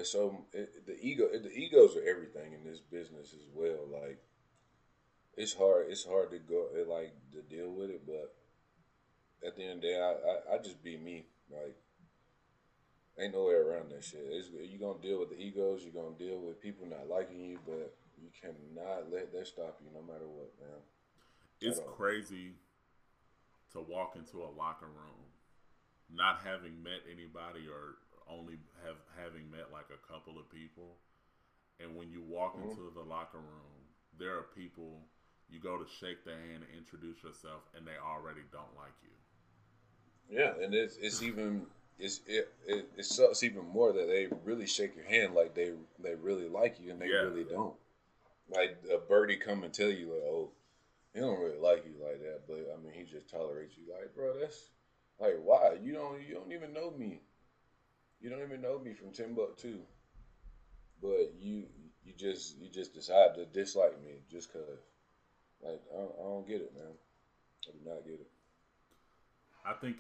egos are everything in this business as well. Like it's hard to go to deal with it, but at the end of the day, I just be me. Like ain't no way around that shit. You're gonna deal with the egos. You're gonna deal with people not liking you, but you cannot let that stop you, no matter what, man. It's crazy to walk into a locker room, not having met anybody or only having met like a couple of people, and when you walk into the locker room, there are people. You go to shake their hand and introduce yourself, and they already don't like you. Yeah, and it's even sucks even more that they really shake your hand like they really like you, and they really don't. Like a birdie come and tell you like, oh, he don't really like you like that, but he just tolerates you. Like, bro, that's like why you don't even know me. You don't even know me from Timbuktu, but you just decide to dislike me just cause. Like I don't get it, man. I do not get it. I think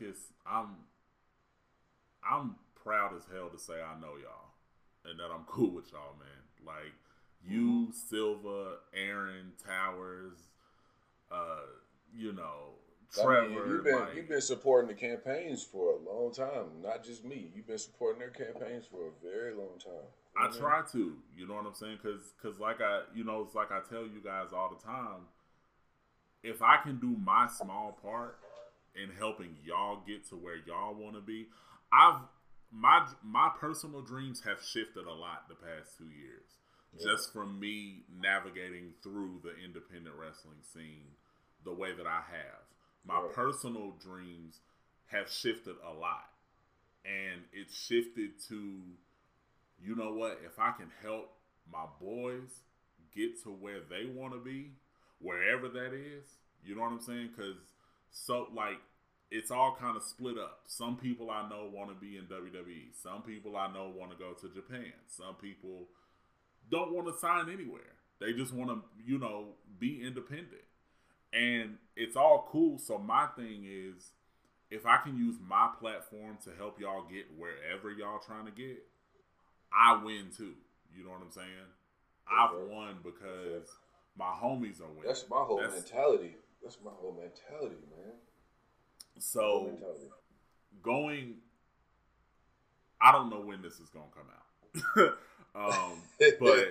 I'm proud as hell to say I know y'all and that I'm cool with y'all, man. Like you, Silva, Aaron, Towers, Trevor. You've been supporting the campaigns for a long time. Not just me. You've been supporting their campaigns for a very long time. I try to. You know what I'm saying? Because like it's like I tell you guys all the time. If I can do my small part in helping y'all get to where y'all want to be, my personal dreams have shifted a lot the past 2 years, just from me navigating through the independent wrestling scene the way that I have. My personal dreams have shifted a lot, and it's shifted to, you know what? If I can help my boys get to where they want to be, wherever that is, you know what I'm saying? Because it's all kind of split up. Some people I know want to be in WWE. Some people I know want to go to Japan. Some people don't want to sign anywhere. They just want to, be independent. And it's all cool. So my thing is, if I can use my platform to help y'all get wherever y'all trying to get, I win too. You know what I'm saying? I've won because my homies are winning. That's my whole mentality. That's my whole mentality, man. So going, I don't know when this is gonna come out, but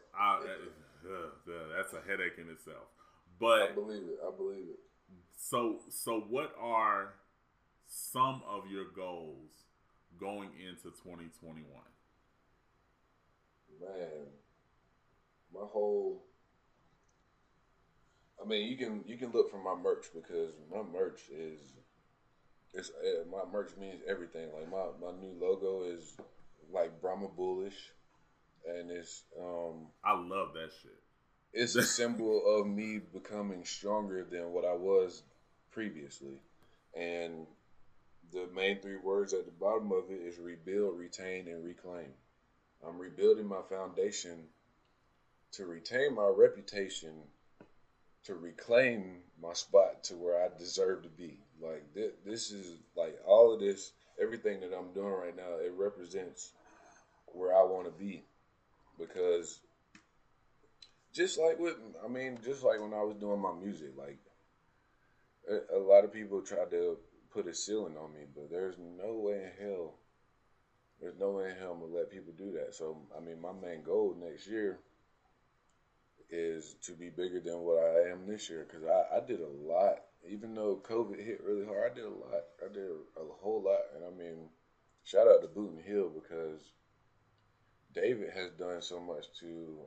that's a headache in itself. But I believe it. I believe it. So what are some of your goals going into 2021? Man, my whole. I mean, you can look for my merch because my merch my merch means everything. Like my new logo is like Brahma Bullish, and I love that shit. It's a symbol of me becoming stronger than what I was previously, and the main three words at the bottom of it is rebuild, retain, and reclaim. I'm rebuilding my foundation to retain my reputation, to reclaim my spot to where I deserve to be. Like this is like all of this, everything that I'm doing right now. It represents where I want to be because just like just like when I was doing my music, like a lot of people try to put a ceiling on me, but there's no way in hell. There's no way in hell I'm gonna let people do that. So I mean, my main goal next year is to be bigger than what I am this year because I did a lot. Even though COVID hit really hard, I did a lot. I did a whole lot, and I mean, shout out to Boot and Hill because David has done so much to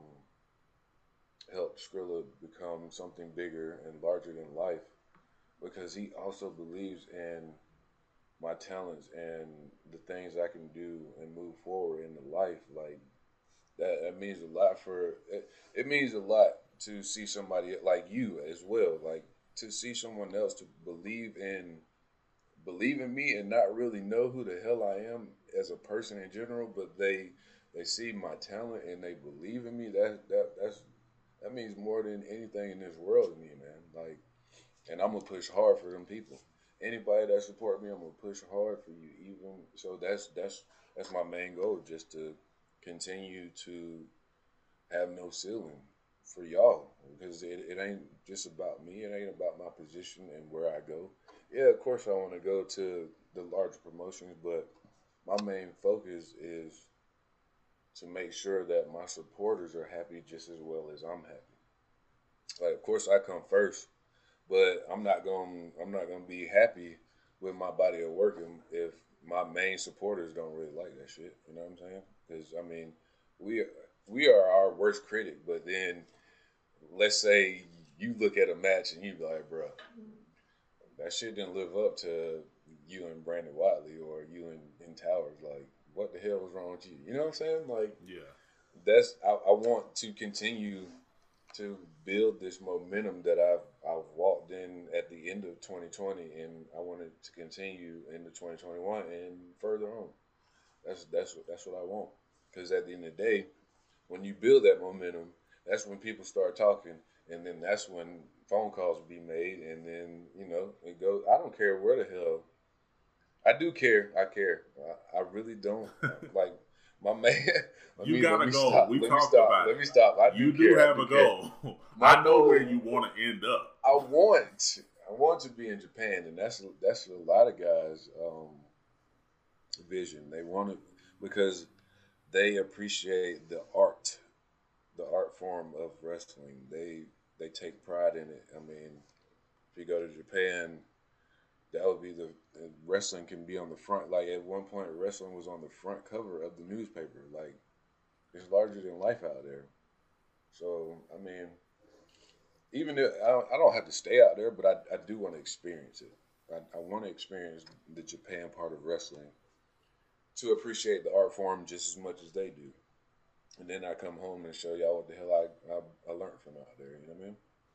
help Skrilla become something bigger and larger than life because he also believes in my talents and the things I can do and move forward in the life. Like that means a lot for it. It means a lot to see somebody like you as well. Like to see someone else to believe in me and not really know who the hell I am as a person in general, but they see my talent and they believe in me. That means more than anything in this world to me, man. Like, and I'm gonna push hard for them people. Anybody that support me, I'm gonna push hard for you. Even so, that's my main goal, just to continue to have no ceiling for y'all because it ain't just about me. It ain't about my position and where I go. Yeah, of course I want to go to the larger promotions, but my main focus is to make sure that my supporters are happy just as well as I'm happy. Like, of course, I come first, but I'm not gonna be happy with my body of work if my main supporters don't really like that shit. You know what I'm saying? Because I mean, we we are our worst critic, but then let's say you look at a match and you be like, bro, that shit didn't live up to you and Brandon Watley or you and Towers. Like, what the hell was wrong with you? You know what I'm saying? Like, yeah, I want to continue to build this momentum that I've walked in at the end of 2020, and I want it to continue into 2021 and further on. That's what I want. Because at the end of the day, when you build that momentum, that's when people start talking, and then that's when phone calls will be made, and then it goes. I don't care where the hell. I do care. I care. I really don't like my man. you gotta go. We talked about Let me stop. I you do care. have a goal. I know where you want to end up. I want to be in Japan, and that's a lot of guys' vision. They want it because they appreciate the art form of wrestling. They take pride in it. I mean, if you go to Japan, that would be the wrestling can be on the front. Like at one point, wrestling was on the front cover of the newspaper. Like it's larger than life out there. So I mean, even if I don't have to stay out there, but I do want to experience it. I want to experience the Japan part of wrestling to appreciate the art form just as much as they do. And then I come home and show y'all what the hell I learned from out there. You know what I mean?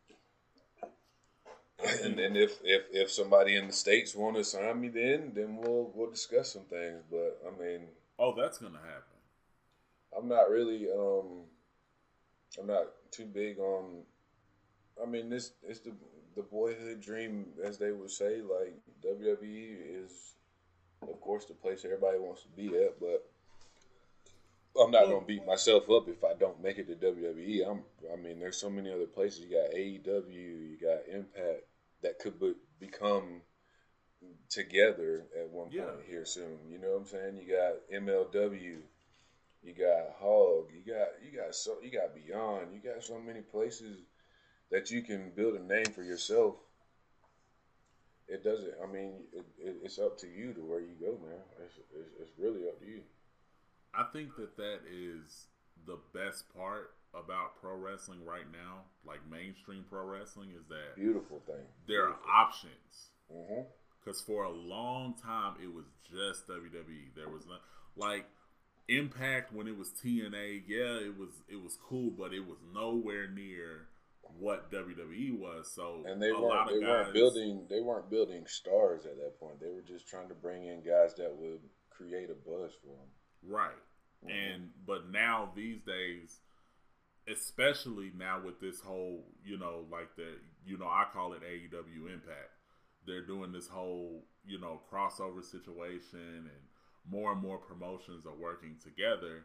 And then if somebody in the states want to sign me, then we'll discuss some things. But I mean, oh, that's gonna happen. I'm not really I'm not too big on. I mean, this it's the boyhood dream, as they would say. Like WWE is, of course, the place everybody wants to be at. But I'm not gonna beat myself up if I don't make it to WWE. I mean, there's so many other places. You got AEW, you got Impact that could become together at one Yeah. point here soon. You know what I'm saying? You got MLW, you got Hog, you got Beyond. You got so many places that you can build a name for yourself. It doesn't. I mean, it's up to you to where you go, man. It's really up to you. I think that is the best part about pro wrestling right now, like mainstream pro wrestling, is that Beautiful thing. There are options. Mm-hmm. Because for a long time it was just WWE. There was not like Impact when it was TNA. Yeah, it was cool, but it was nowhere near what WWE was. So and they weren't building stars at that point. They were just trying to bring in guys that would create a buzz for them. Right. Mm-hmm. But now these days, especially now with this whole, I call it AEW Impact. They're doing this whole, crossover situation, and more promotions are working together.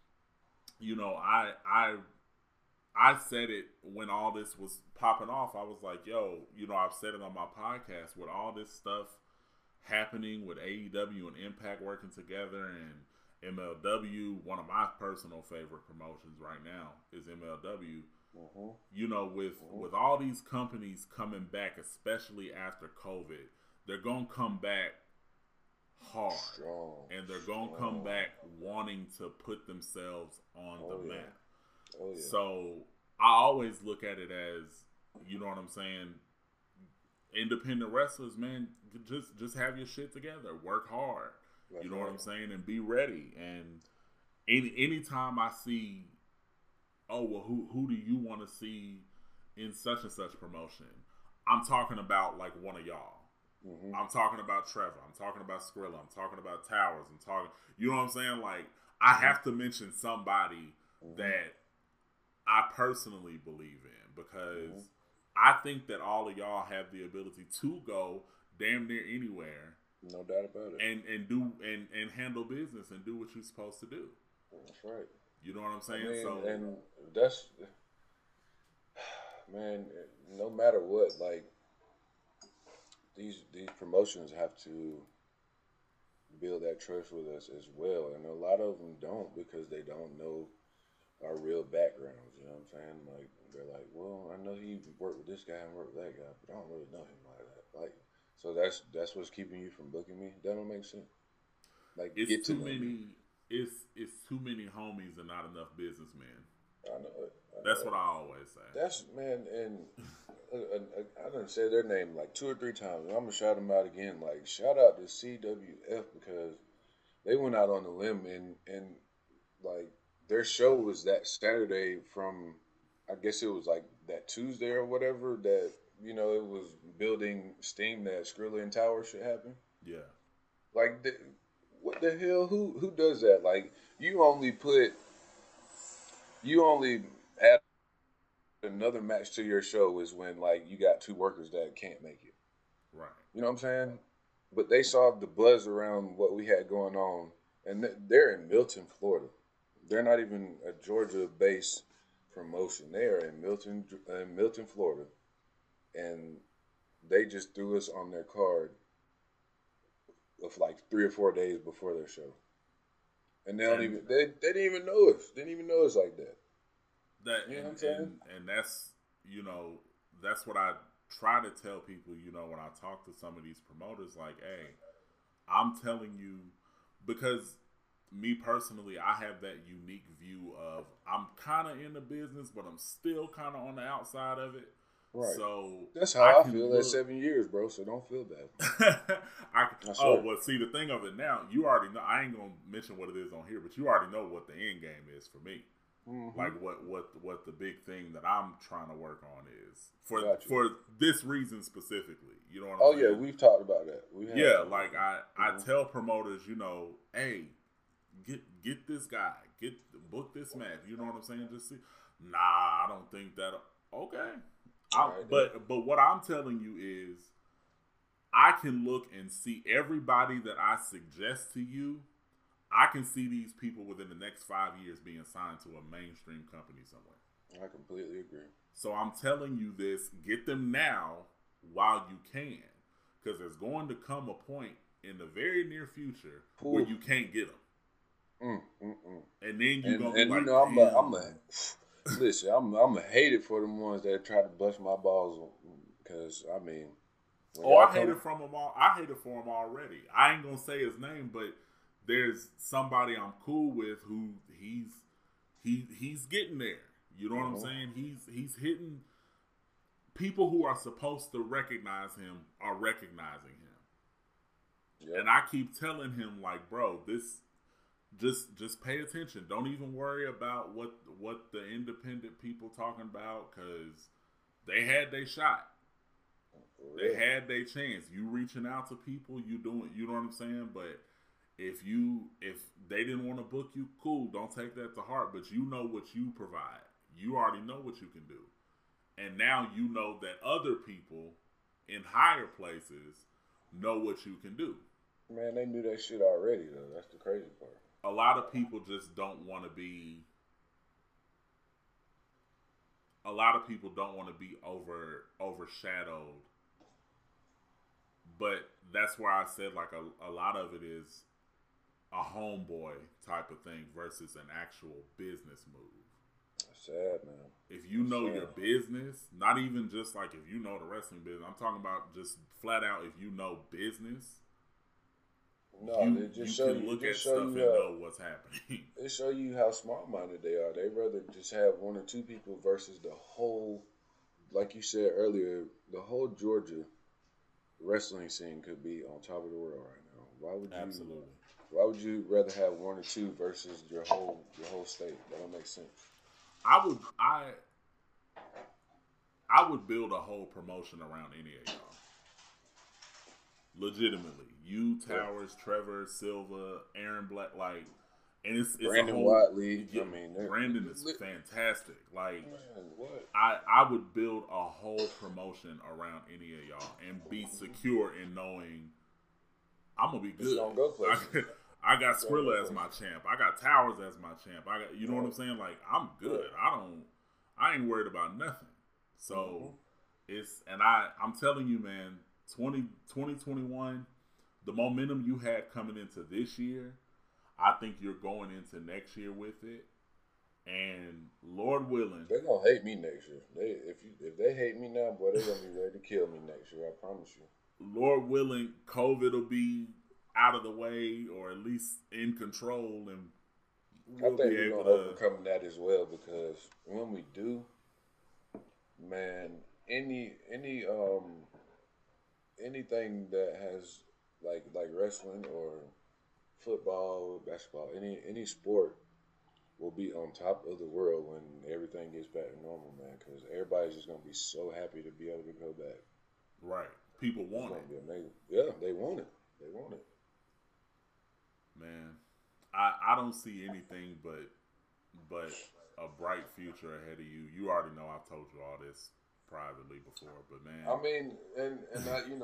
I said it when all this was popping off. I was like, yo, I've said it on my podcast, with all this stuff happening with AEW and Impact working together, and MLW, one of my personal favorite promotions right now is MLW. Mm-hmm. With all these companies coming back, especially after COVID, they're going to come back hard. Strong. And they're going to come back wanting to put themselves on the map. Oh, yeah. So I always look at it as, you know what I'm saying, independent wrestlers, man, just have your shit together. Work hard. That's what I'm saying? And be ready. And anytime I see, oh, well, who do you want to see in such and such promotion? I'm talking about like one of y'all. Mm-hmm. I'm talking about Trevor. I'm talking about Skrilla. I'm talking about Towers. I'm talking, you know what I'm saying? Like, I have to mention somebody that I personally believe in, because I think that all of y'all have the ability to go damn near anywhere. No doubt about it. And do and handle business and do what you're supposed to do. That's right. You know what I'm saying? And that's, man, no matter what, like, these promotions have to build that trust with us as well. And a lot of them don't, because they don't know our real backgrounds. You know what I'm saying? Like, they're like, well, I know he worked with this guy and worked with that guy, but I don't really know him like that. Like, so that's what's keeping you from booking me. That don't make sense. Like, it's too many. It's too many homies and not enough businessmen. I know it. That's what I always say. That's, man, and I done said their name like 2 or 3 times. And I'm gonna shout them out again. Like, shout out to CWF, because they went out on the limb and like, their show was that Saturday from, I guess it was like that Tuesday or whatever, that, it was building steam that Skrilla and Tower should happen. Yeah. Like, what the hell? Who does that? Like, you only add another match to your show is when, like, you got 2 workers that can't make it. Right. You know what I'm saying? But they saw the buzz around what we had going on, and they're in Milton, Florida. They're not even a Georgia-based promotion. They are in Milton, Florida, and they just threw us on their card of like 3 or 4 days before their show, and they didn't even know us. Didn't even know us like that. You know what I'm saying? And that's that's what I try to tell people. When I talk to some of these promoters, like, hey, I'm telling you, because me personally, I have that unique view of, I'm kind of in the business, but I'm still kind of on the outside of it. Right. So that's how I feel at 7 years, bro. So don't feel bad. Well, see, the thing of it now, you already know. I ain't gonna mention what it is on here, but you already know what the end game is for me. Mm-hmm. Like what the big thing that I'm trying to work on is for this reason specifically. You know what I'm saying? Oh yeah, we've talked about that. I tell promoters, hey, get this guy, book this match. You know what I'm saying? Just see. Nah, I don't think that. Okay. But what I'm telling you is, I can look and see everybody that I suggest to you. I can see these people within the next 5 years being signed to a mainstream company somewhere. I completely agree. So I'm telling you this: get them now while you can, because there's going to come a point in the very near future where you can't get them. And then you're gonna be like, listen, I'm a hate it for them ones that try to bust my balls, because I mean, I hate it from them all. I hate it for him already. I ain't gonna say his name, but there's somebody I'm cool with who he's getting there. You know what I'm saying? He's hitting. People who are supposed to recognize him are recognizing him. Yep. And I keep telling him, like, bro, this just pay attention. Don't even worry about what the independent people talking about, because they had their shot. They had their chance. You reaching out to people, you doing, you know what I'm saying? But if they didn't want to book you, cool, don't take that to heart. But you know what you provide. You already know what you can do. And now you know that other people in higher places know what you can do. Man, they knew that shit already, though. That's the crazy part. A lot of people just don't want to be. A lot of people don't want to be overshadowed. But that's why I said, like, a lot of it is a homeboy type of thing versus an actual business move. Sad, man. If you know your business, not even just like if you know the wrestling business, I'm talking about just flat out if you know business. No, you can look at stuff and know what's happening. They show you how small-minded they are. They rather just have one or two people versus the whole, like you said earlier, the whole Georgia wrestling scene could be on top of the world right now. Why would you rather have one or two versus your whole state? That don't make sense. I would build a whole promotion around any of y'all. Legitimately. You, Towers, Trevor, Silva, Aaron Black, like, and it's Brandon Watley. Yeah, I mean, Brandon is fantastic. Like, man, what? I would build a whole promotion around any of y'all and be secure in knowing I'm gonna be good. I got Skrilla as my champ. I got Towers as my champ. I got, you know what I'm saying? Like, I'm good. I ain't worried about nothing. So I'm telling you, man, 2021, the momentum you had coming into this year, I think you're going into next year with it. And Lord willing, they're gonna hate me next year. If they hate me now, boy, they're gonna be ready to kill me next year. I promise you. Lord willing, COVID will be out of the way, or at least in control, and we'll be able to overcome that as well. Because when we do, man, anything that has like wrestling or football, basketball, any sport will be on top of the world when everything gets back to normal, man. Because everybody's just gonna be so happy to be able to go back. Right, people want it. Be amazing. Yeah, they want it. They want it. Man, I don't see anything but a bright future ahead of you. You already know I've told you all this privately before, but man, I mean, and I, we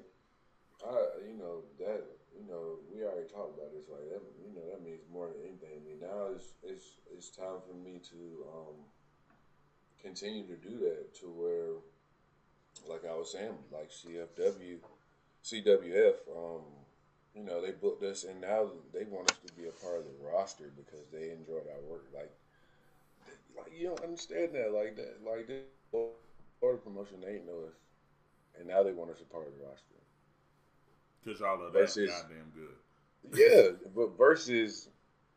already talked about this. Like that, that means more than anything. I mean, now it's time for me to continue to do that, to where, like I was saying, like CWF. They booked us, and now they want us to be a part of the roster because they enjoyed our work. Like you don't understand that. Like this order promotion, they ain't know us, and now they want us a part of the roster. Because y'all are that goddamn good. Yeah, but versus,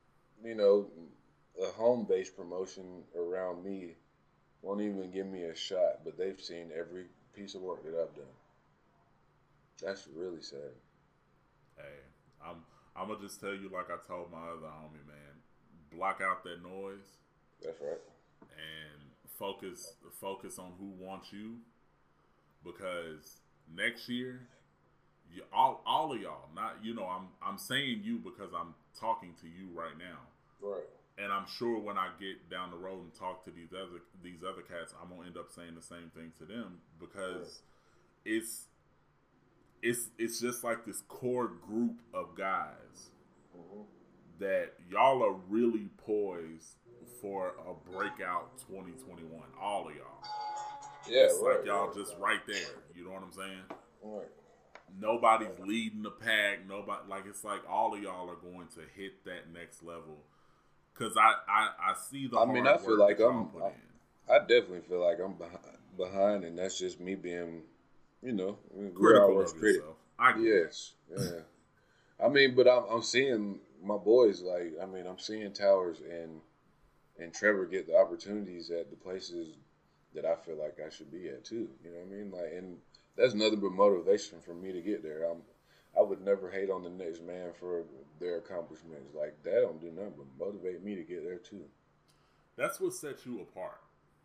a home-based promotion around me won't even give me a shot, but they've seen every piece of work that I've done. That's really sad. Hey, I'm gonna just tell you like I told my other homie, man. Block out that noise. That's right. And focus on who wants you, because next year, all of y'all, not I'm saying you because I'm talking to you right now. Right. And I'm sure when I get down the road and talk to these other cats, I'm gonna end up saying the same thing to them, because it's just like this core group of guys that y'all are really poised for a breakout 2021. All of y'all. Yeah, it's right, like y'all right. just right there. You know what I'm saying? Right. Nobody's leading the pack. Nobody, like, it's like all of y'all are going to hit that next level. Cause I see the I hard mean, I feel work like that y'all put in. I definitely feel like I'm behind, and that's just me being, we're Critical always of critical. yourself. I get it. Yes, yeah. I mean, but I'm seeing my boys like, I mean, I'm seeing Towers and Trevor get the opportunities at the places that I feel like I should be at too. You know what I mean? Like, and that's nothing but motivation for me to get there. I would never hate on the next man for their accomplishments. Like that don't do nothing but motivate me to get there too. That's what sets you apart.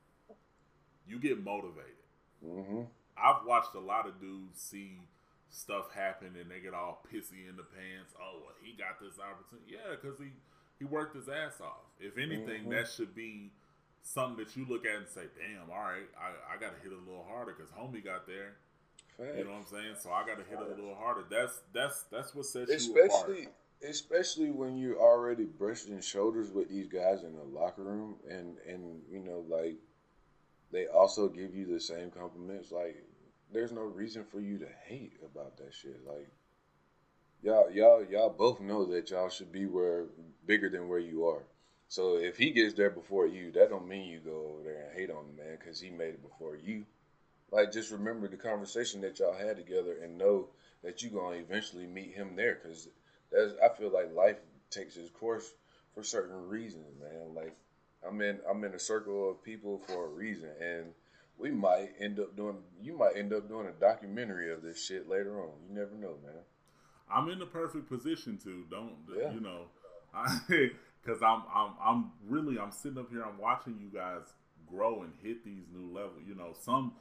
You get motivated. Mm-hmm. I've watched a lot of dudes see stuff happen and they get all pissy in the pants. Oh, well, he got this opportunity. Yeah, because he worked his ass off. If anything, that should be something that you look at and say, damn, all right, I got to hit it a little harder because homie got there. Facts. You know what I'm saying? So I got to hit it a little harder. That's what sets you apart. Especially when you're already brushing shoulders with these guys in the locker room, and like they also give you the same compliments. Like, there's no reason for you to hate about that shit. Like, y'all both know that y'all should be bigger than where you are. So if he gets there before you, that don't mean you go over there and hate on him, man, because he made it before you. Like, just remember the conversation that y'all had together and know that you're gonna eventually meet him there. Because I feel like life takes its course for certain reasons, man. Like, I'm in a circle of people for a reason, and you might end up doing a documentary of this shit later on. You never know, man. I'm in the perfect position to Yeah. because I'm sitting up here, I'm watching you guys grow and hit these new levels. You know,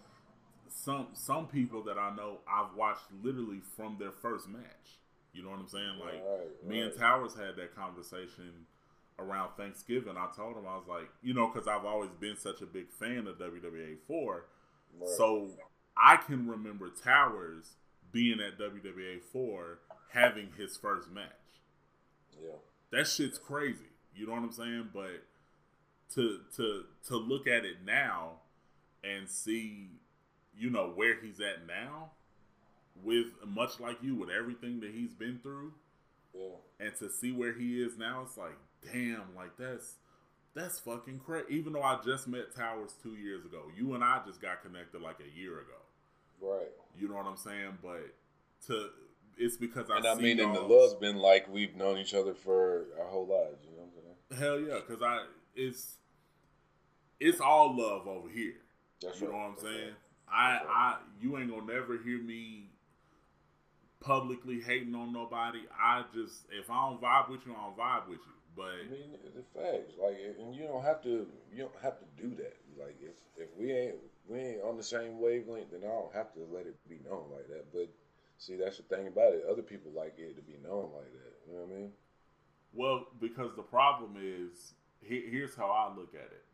some people that I know I've watched literally from their first match. You know what I'm saying? Like, me and Towers had that conversation around Thanksgiving. I told him, I was like, because I've always been such a big fan of WWA 4, so I can remember Towers being at WWA 4 having his first match. Yeah, that shit's crazy. You know what I'm saying? But to look at it now and see, where he's at now, with much like you, with everything that he's been through, and to see where he is now, it's like, damn, like that's fucking crazy. Even though I just met Towers 2 years ago, you and I just got connected like a year ago. Right. You know what I'm saying? But it's because and the love's been like we've known each other for our whole lives. You know what I'm saying? Hell yeah, because it's all love over here. That's you right. know what I'm saying? You ain't gonna never hear me publicly hating on nobody. If I don't vibe with you, I don't vibe with you. But I mean, the facts, like, and you don't have to do that. Like, if we ain't on the same wavelength, then I don't have to let it be known like that. But see, that's the thing about it. Other people like it to be known like that. You know what I mean? Well, because the problem is, here's how I look at it.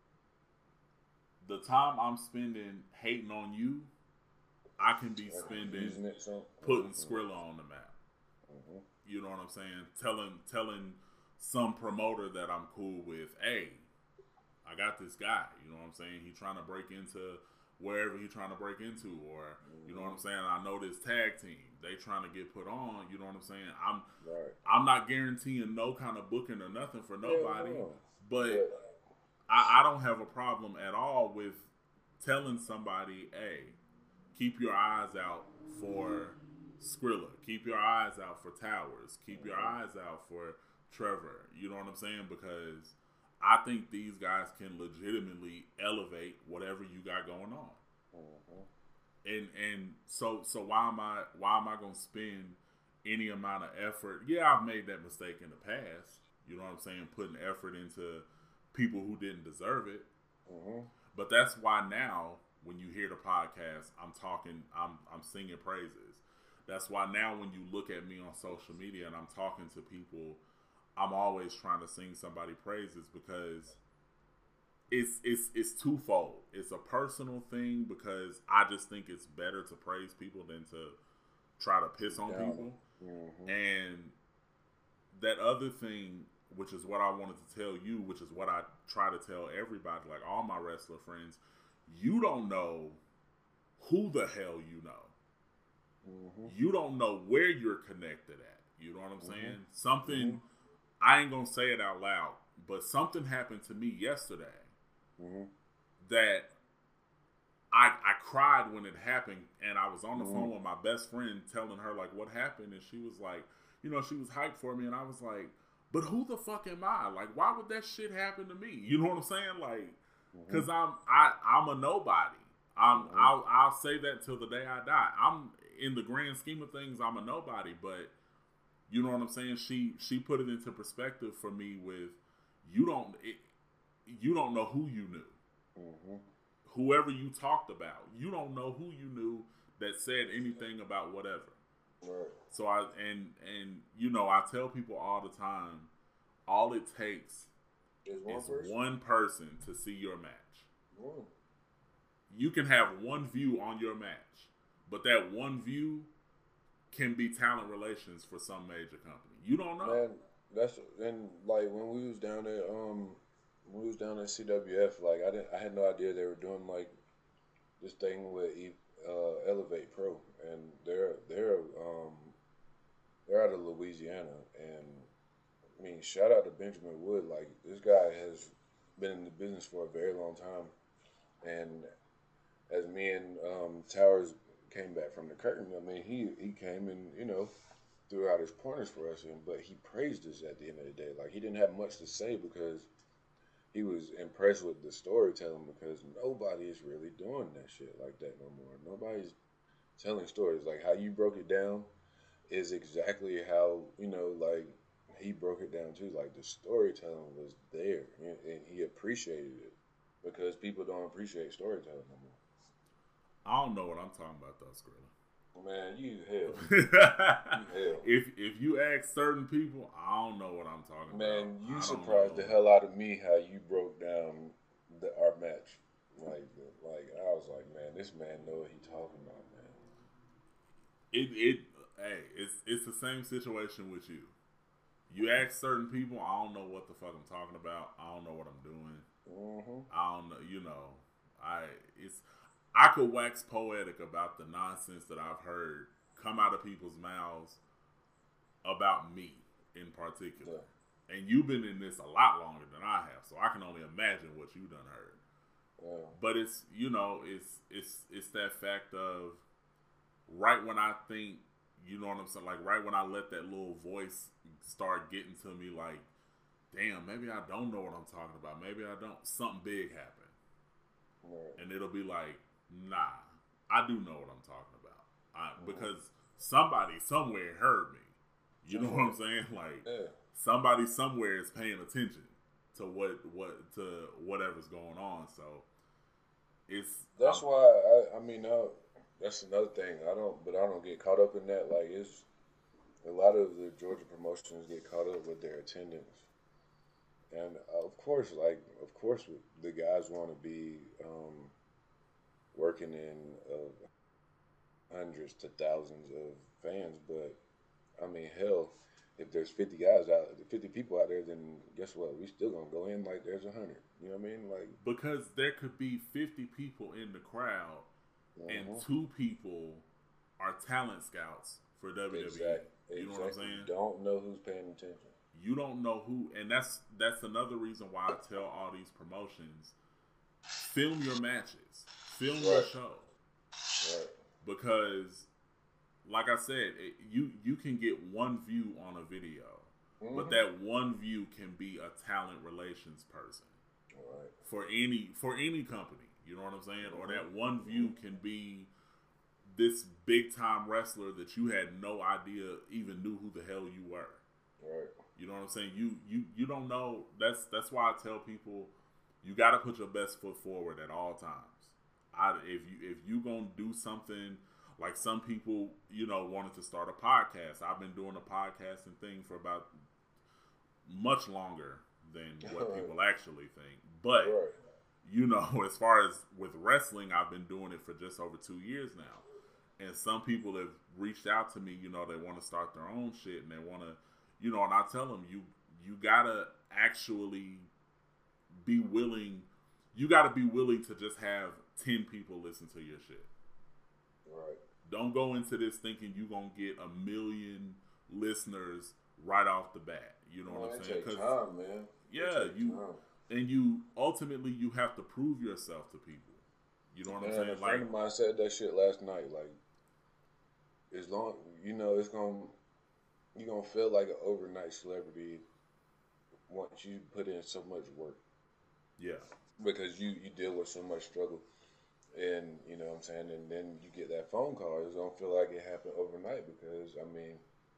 The time I'm spending hating on you, I can be spending putting Skrilla on the map. Mm-hmm. You know what I'm saying? Telling some promoter that I'm cool with, hey, I got this guy. You know what I'm saying? He's trying to break into wherever he's trying to break into, or you know what I'm saying? I know this tag team, they trying to get put on. You know what I'm saying? I'm not guaranteeing no kind of booking or nothing for nobody, but I don't have a problem at all with telling somebody, hey, keep your eyes out for Skrilla. Keep your eyes out for Towers. Keep your eyes out for Trevor. You know what I'm saying? Because I think these guys can legitimately elevate whatever you got going on. And so why am I gonna spend any amount of effort? Yeah, I've made that mistake in the past. You know what I'm saying? Putting effort into people who didn't deserve it. But that's why now, when you hear the podcast, I'm singing praises. That's why now when you look at me on social media and I'm talking to people, I'm always trying to sing somebody praises, because it's twofold. It's a personal thing, because I just think it's better to praise people than to try to piss on people. And that other thing, which is what I wanted to tell you, which is what I try to tell everybody, like all my wrestler friends, you don't know who the hell you know. Mm-hmm. You don't know where you're connected at. You know what I'm mm-hmm. saying? Something, I ain't going to say it out loud, but something happened to me yesterday that I cried when it happened, and I was on the phone with my best friend telling her, like, what happened, and she was like, you know, she was hyped for me, and I was like, but who the fuck am I? Like, why would that shit happen to me? You know what I'm saying? Like, because I'm a nobody. I'll say that till the day I die. I'm, in the grand scheme of things, I'm a nobody, but you know what I'm saying? She put it into perspective for me with, you don't know who you knew. Mm-hmm. Whoever you talked about, you don't know who you knew that said anything about whatever. Right. So I you know, I tell people all the time, all it takes is one person to see your match. Whoa. You can have one view on your match, but that one view can be talent relations for some major company. You don't know. Man, that's, and like when we was down at CWF, like I had no idea they were doing like this thing with Elevate Pro, and they're out of Louisiana, and I mean, shout out to Benjamin Wood. Like, this guy has been in the business for a very long time, and as me and Towers came back from the curtain, I mean, he came and, you know, threw out his pointers for us, but he praised us at the end of the day. Like, he didn't have much to say because he was impressed with the storytelling, because nobody is really doing that shit like that no more. Nobody's telling stories. Like, how you broke it down is exactly how, you know, like, he broke it down too. Like, the storytelling was there, and he appreciated it, because people don't appreciate storytelling no more. I don't know what I'm talking about though, Skrilla. Man, you hell. You hell. If you ask certain people, I don't know what I'm talking about. Man, you surprised the hell out of me how you broke down our match. Like I was like, man, this man know what he's talking about, man. It's the same situation with you. You ask certain people, I don't know what the fuck I'm talking about. I don't know what I'm doing. Mm-hmm. I don't know, you know. I could wax poetic about the nonsense that I've heard come out of people's mouths about me in particular. Yeah. And you've been in this a lot longer than I have, so I can only imagine what you done heard. Yeah. But it's, you know, it's that fact of, right when I think, you know what I'm saying, like right when I let that little voice start getting to me, like, damn, maybe I don't know what I'm talking about. Maybe I don't. Something big happened. Right. And it'll be like, nah, I do know what I'm talking about. Because somebody somewhere heard me. You know what I'm saying? Like, somebody somewhere is paying attention to whatever's going on. So that's why I mean, that's another thing. I don't get caught up in that. Like, it's a lot of the Georgia promotions get caught up with their attendance, and of course, the guys want to be working in hundreds to thousands of fans. But I mean, hell, if there's 50 people out there, then guess what? We still gonna go in like there's 100. You know what I mean? Like, because there could be 50 people in the crowd, and 2 people are talent scouts for WWE. Exactly. You know what I'm saying? You don't know who's paying attention. You don't know who, and that's another reason why I tell all these promotions, film your matches, film your show, because, like I said, you can get one view on a video, but that one view can be a talent relations person for any company. You know what I'm saying? Or that one view can be this big time wrestler that you had no idea even knew who the hell you were. Right. You know what I'm saying? You don't know. That's why I tell people, you got to put your best foot forward at all times. If you gonna do something, like some people, you know, wanted to start a podcast. I've been doing a podcasting thing for about much longer than what people actually think. But you know, as far as with wrestling, I've been doing it for just over 2 years now. And some people have reached out to me, you know, they want to start their own shit, and they want to, you know, and I tell them, you you gotta actually be willing. You gotta be willing to just have 10 people listen to your shit. Right. Don't go into this thinking you're gonna get 1 million listeners right off the bat. You know what I'm saying? It takes time, man. Yeah, you ultimately you have to prove yourself to people. You know what I'm saying? A friend of mine said that shit last night. Like, as long you're gonna feel like an overnight celebrity once you put in so much work. Yeah. Because you deal with so much struggle. And you know what I'm saying, and then you get that phone call. It's gonna feel like it happened overnight because I mean,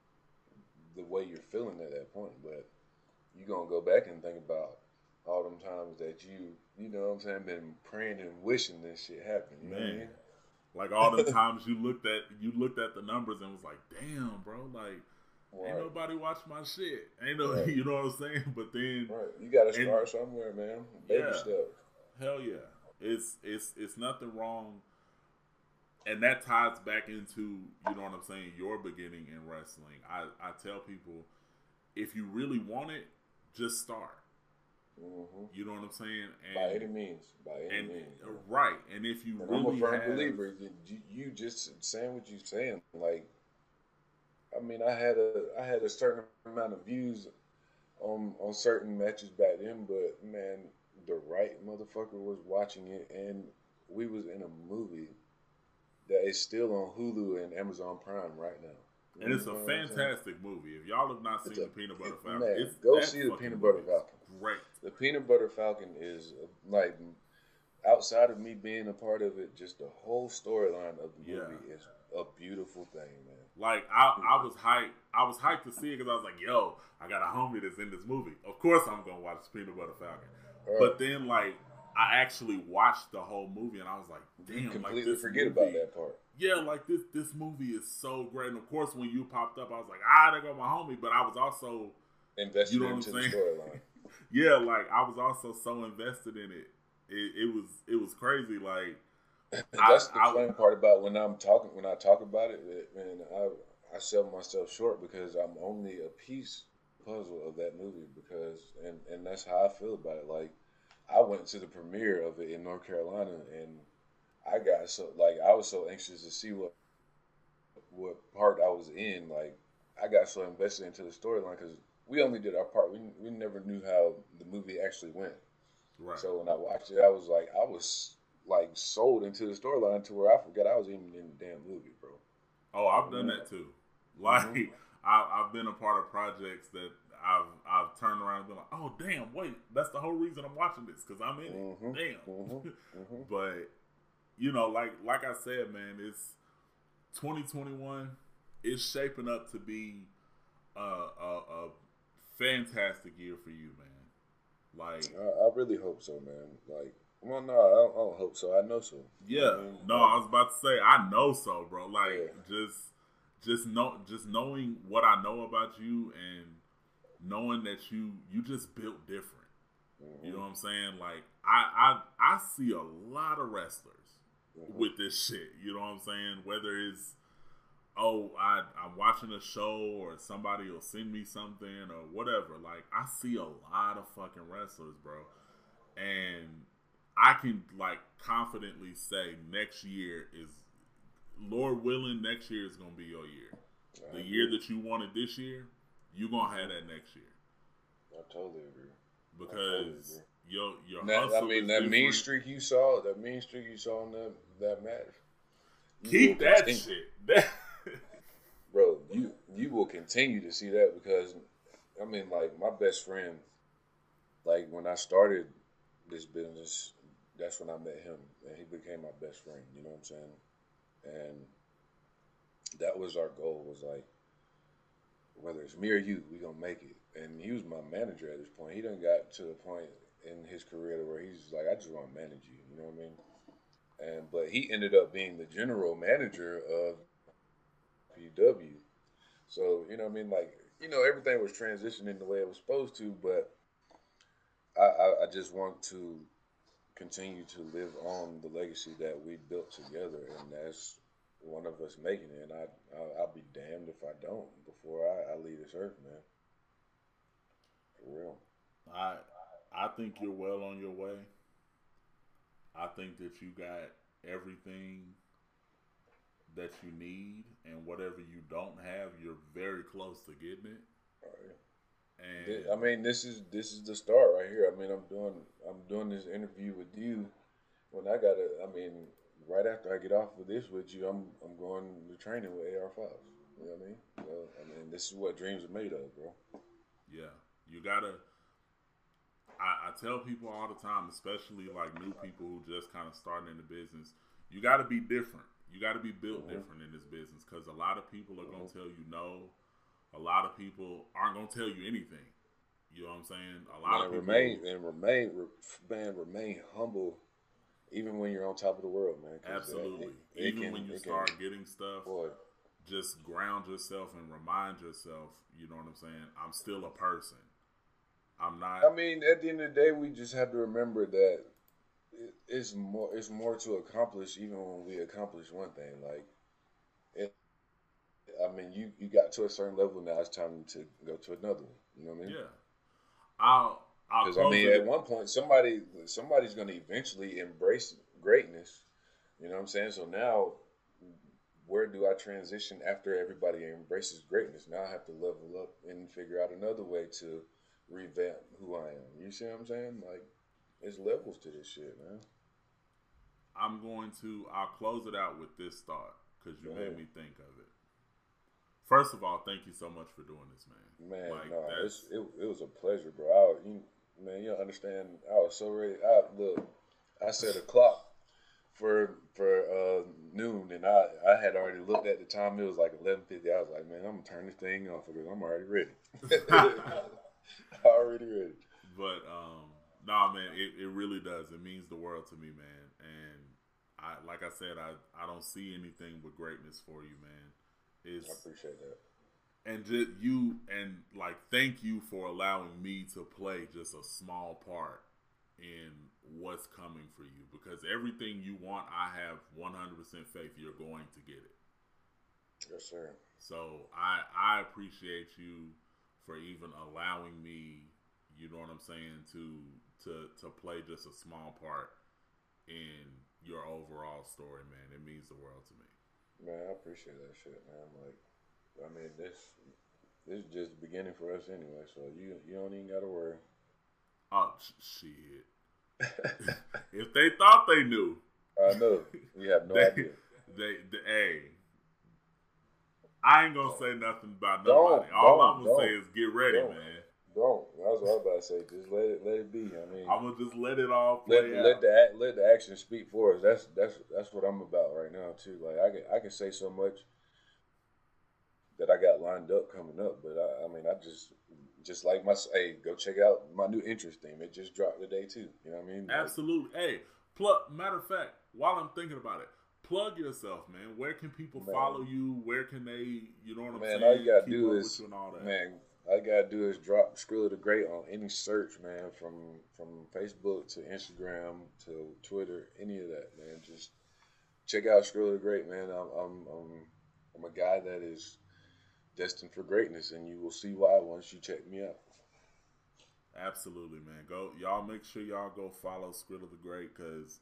the way you're feeling at that point. But you gonna go back and think about all them times that you know what I'm saying, been praying and wishing this shit happened. You know what I mean? Like all the times you looked at the numbers and was like, damn, bro, like ain't nobody watch my shit. Ain't no, you know what I'm saying? But then, you got to start somewhere, man. Baby steps. Hell yeah. It's nothing wrong, and that ties back into, you know what I'm saying, your beginning in wrestling. I tell people, if you really want it, just start. Mm-hmm. You know what I'm saying? And, by any means. Right. And if you really I'm a firm believer. You just saying what you're saying. Like, I mean, I had a certain amount of views on certain matches back then, but man, the right motherfucker was watching it, and we was in a movie that is still on Hulu and Amazon Prime right now. And it's a fantastic movie. If y'all have not seen the Peanut Butter Falcon, go see the Peanut Butter Falcon. Great. The Peanut Butter Falcon is like, outside of me being a part of it, just the whole storyline of the movie is a beautiful thing, man. Like I was hyped. I was hyped to see it because I was like, "Yo, I got a homie that's in this movie. Of course, I'm gonna watch Peanut Butter Falcon." Right. But then, like, I actually watched the whole movie, and I was like, "Damn!" You completely like this forget movie, about that part. Yeah, like this movie is so great. And of course, when you popped up, I was like, there go my homie. But I was also invested into the storyline. Yeah, like I was also so invested in it. It was crazy. Like that's the fun part about when I talk about it, man. I sell myself short because I'm only a piece puzzle of that movie because and that's how I feel about it. Like, I went to the premiere of it in North Carolina and I got I was so anxious to see what part I was in. Like, I got so invested into the storyline because we only did our part. We never knew how the movie actually went. Right. So when I watched it, I was like sold into the storyline to where I forgot I was even in the damn movie, bro. Oh, I've done that too. Like, I've been a part of projects that I've turned around and been like, oh damn, wait, that's the whole reason I'm watching this because I'm in it. Damn. But you know, like I said, man, it's 2021. It's shaping up to be a fantastic year for you, man. Like, I really hope so, man. Like, well, no, I don't hope so. I know so. Yeah, you know what I mean? No, I was about to say I know so, bro. Like, just knowing what I know about you and knowing that you just built different. You know what I'm saying? Like, I see a lot of wrestlers with this shit. You know what I'm saying? Whether it's I'm watching a show or somebody will send me something or whatever. Like, I see a lot of fucking wrestlers, bro. And I can, like, confidently say next year is, Lord willing, next year is going to be your year. The year that you wanted this year, you're going to have that next year. I totally agree. Because your hustle, I mean, that mean streak you saw in that match. Keep that shit. Bro, you will continue to see that because, I mean, like, my best friend, like, when I started this business, that's when I met him, and he became my best friend, you know what I'm saying? And that was our goal, was like, whether it's me or you, we gonna make it. And he was my manager at this point. He done got to the point in his career where he's like, I just want to manage you, you know what I mean? But he ended up being the general manager of PW. So, you know what I mean? Like, you know, everything was transitioning the way it was supposed to, but I just want to continue to live on the legacy that we built together, and that's one of us making it. And I'll be damned if I don't before I leave this earth, man. For real. I I think you're well on your way. I think that you got everything that you need, and whatever you don't have, you're very close to getting it. All right. And I mean, this is the start right here. I mean, I'm doing this interview with you when I got to. I mean, right after I get off of this with you, I'm going to training with AR5s. You know what I mean? This is what dreams are made of, bro. yeah, you gotta. I tell people all the time, especially like new people who just kind of starting in the business, you got to be different. You got to be built Mm-hmm. different in this business because a lot of people are Mm-hmm. gonna tell you no. A lot of people aren't gonna tell you anything. You know what I'm saying? A lot Man, of people, remain humble, even when you're on top of the world, man. Because absolutely. it Even can when you it can start getting stuff, boy. just ground yourself and remind yourself. You know what I'm saying? I'm still a person. I'm not. I mean, at the end of the day, we just have to remember that it's more to accomplish, even when we accomplish one thing. Like it, I mean, you got to a certain level now. It's time to go to another one. You know what I mean? Yeah. I'll Because I close mean, it. at one point, somebody's going to eventually embrace greatness. You know what I'm saying? So now, where do I transition after everybody embraces greatness? Now I have to level up and figure out another way to revamp who I am. You see what I'm saying? Like, there's levels to this shit, man. I'll close it out with this thought because you Go made ahead. me think of it. First of all, thank you so much for doing this, man. Man, Like no, that's it was a pleasure, bro. Man, you don't understand. I was so ready. Look, I set a clock for noon, and I had already looked at the time. It was like 11:50. I was like, man, I'm gonna turn this thing off because I'm already ready. Already ready. but nah man, it really does. It means the world to me, man. And I like I said, I don't see anything but greatness for you, man. I It's appreciate that. and just you and like thank you for allowing me to play just a small part in what's coming for you because everything you want, I have 100% faith you're going to get it. Yes, sir. So I appreciate you for even allowing me, you know what I'm saying, to play just a small part in your overall story, man. It means the world to me. Man, I appreciate that shit, man. Like, I mean, this is just the beginning for us anyway. So you don't even gotta worry. Oh shit! If they thought they knew, I know. We have no they idea. hey, I ain't gonna say nothing about Don't, nobody. All don't, I'm gonna say don't, is get ready, don't, man. don't. That's what I was about to say. Just let it be. I mean, I'm gonna just let it all let play let out. let the action speak for us. That's what I'm about right now too. Like I can say so much that I got lined up coming up, but I mean I just like my hey go check out my new interest theme. It just dropped today too. You know what I mean? Like Absolutely. Hey, plug. Matter of fact, while I'm thinking about it, plug yourself, man. Where can people follow man, you? Where can they, you know what I'm man, all you saying, gotta keep do up with is you and all that? man, all you gotta do is drop Skrilla the Great on any search, man, from Facebook to Instagram to Twitter, any of that, man. Just check out Skrilla the Great, man. I'm a guy that is destined for greatness, and you will see why once you check me out. Absolutely, man. Go, y'all. Make sure y'all go follow Skrilla the Great because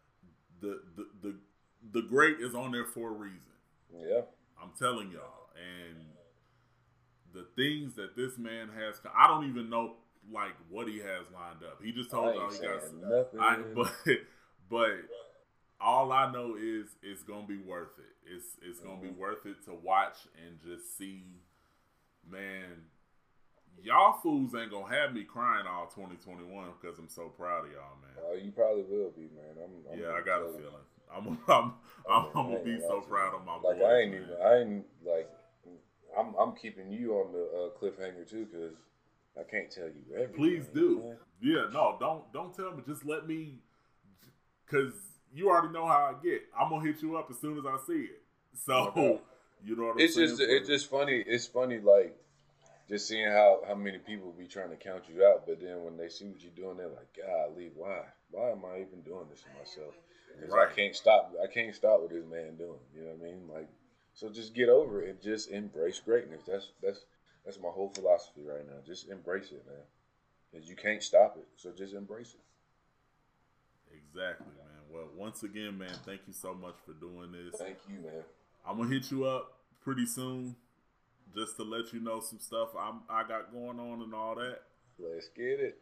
the great is on there for a reason. Yeah, I'm telling y'all, and the things that this man has, I don't even know like what he has lined up. He just I told y'all ain't he got. saying I nothing. but all I know is it's gonna be worth it. It's gonna be Mhm. worth it to watch and just see, man. Y'all fools ain't gonna have me crying all 2021 because I'm so proud of y'all, man. You probably will be, man. I'm Yeah, gonna I got a tell you. feeling. I'm I mean, I'm I gonna ain't be gonna lie so to you. proud of my Like boys, man. I ain't like I'm keeping you on the cliffhanger too, because I can't tell you Please everything, do. man. Yeah, no, don't tell me. Just let me, cause you already know how I get. I'm gonna hit you up as soon as I see it. No doubt. So you know what I'm saying. It's just funny. It's funny, like just seeing how many people be trying to count you out, but then when they see what you're doing, they're like, "Golly, why? Why am I even doing this to myself? Because I Right. can't stop. I can't stop what this man doing. You know what I mean? Like, so just get over it and just embrace greatness. That's my whole philosophy right now. Just embrace it, man. because you can't stop it. So just embrace it. Exactly, man. Well, once again, man, thank you so much for doing this. Thank you, man. I'm gonna hit you up pretty soon, just to let you know some stuff I got going on and all that. Let's get it.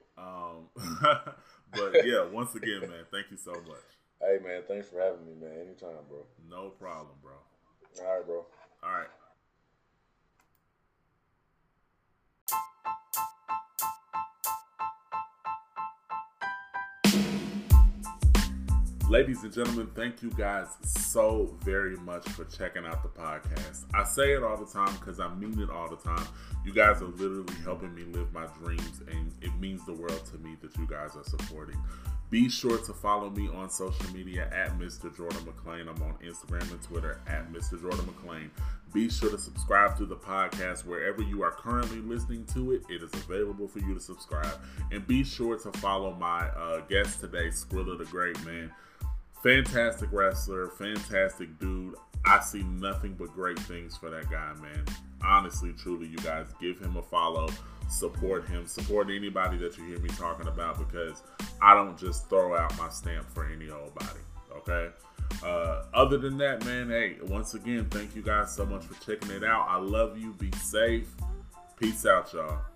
But yeah, once again, man, thank you so much. Hey, man, thanks for having me, man. Anytime, bro. No problem, bro. All right, bro. All right. Ladies and gentlemen, thank you guys so very much for checking out the podcast. I say it all the time because I mean it all the time. You guys are literally helping me live my dreams, and it means the world to me that you guys are supporting. Be sure to follow me on social media at Mr. Jordan McClain. I'm on Instagram and Twitter at Mr. Jordan McClain. Be sure to subscribe to the podcast wherever you are currently listening to it. It is available for you to subscribe. And be sure to follow my guest today, Skrilla the Great, man. Fantastic wrestler, fantastic dude. I see nothing but great things for that guy, man. Honestly, truly, you guys give him a follow. Support him. Support anybody that you hear me talking about, because I don't just throw out my stamp for any old body. Okay? Other than that, man, hey, once again, thank you guys so much for checking it out. I love you. Be safe. Peace out, y'all.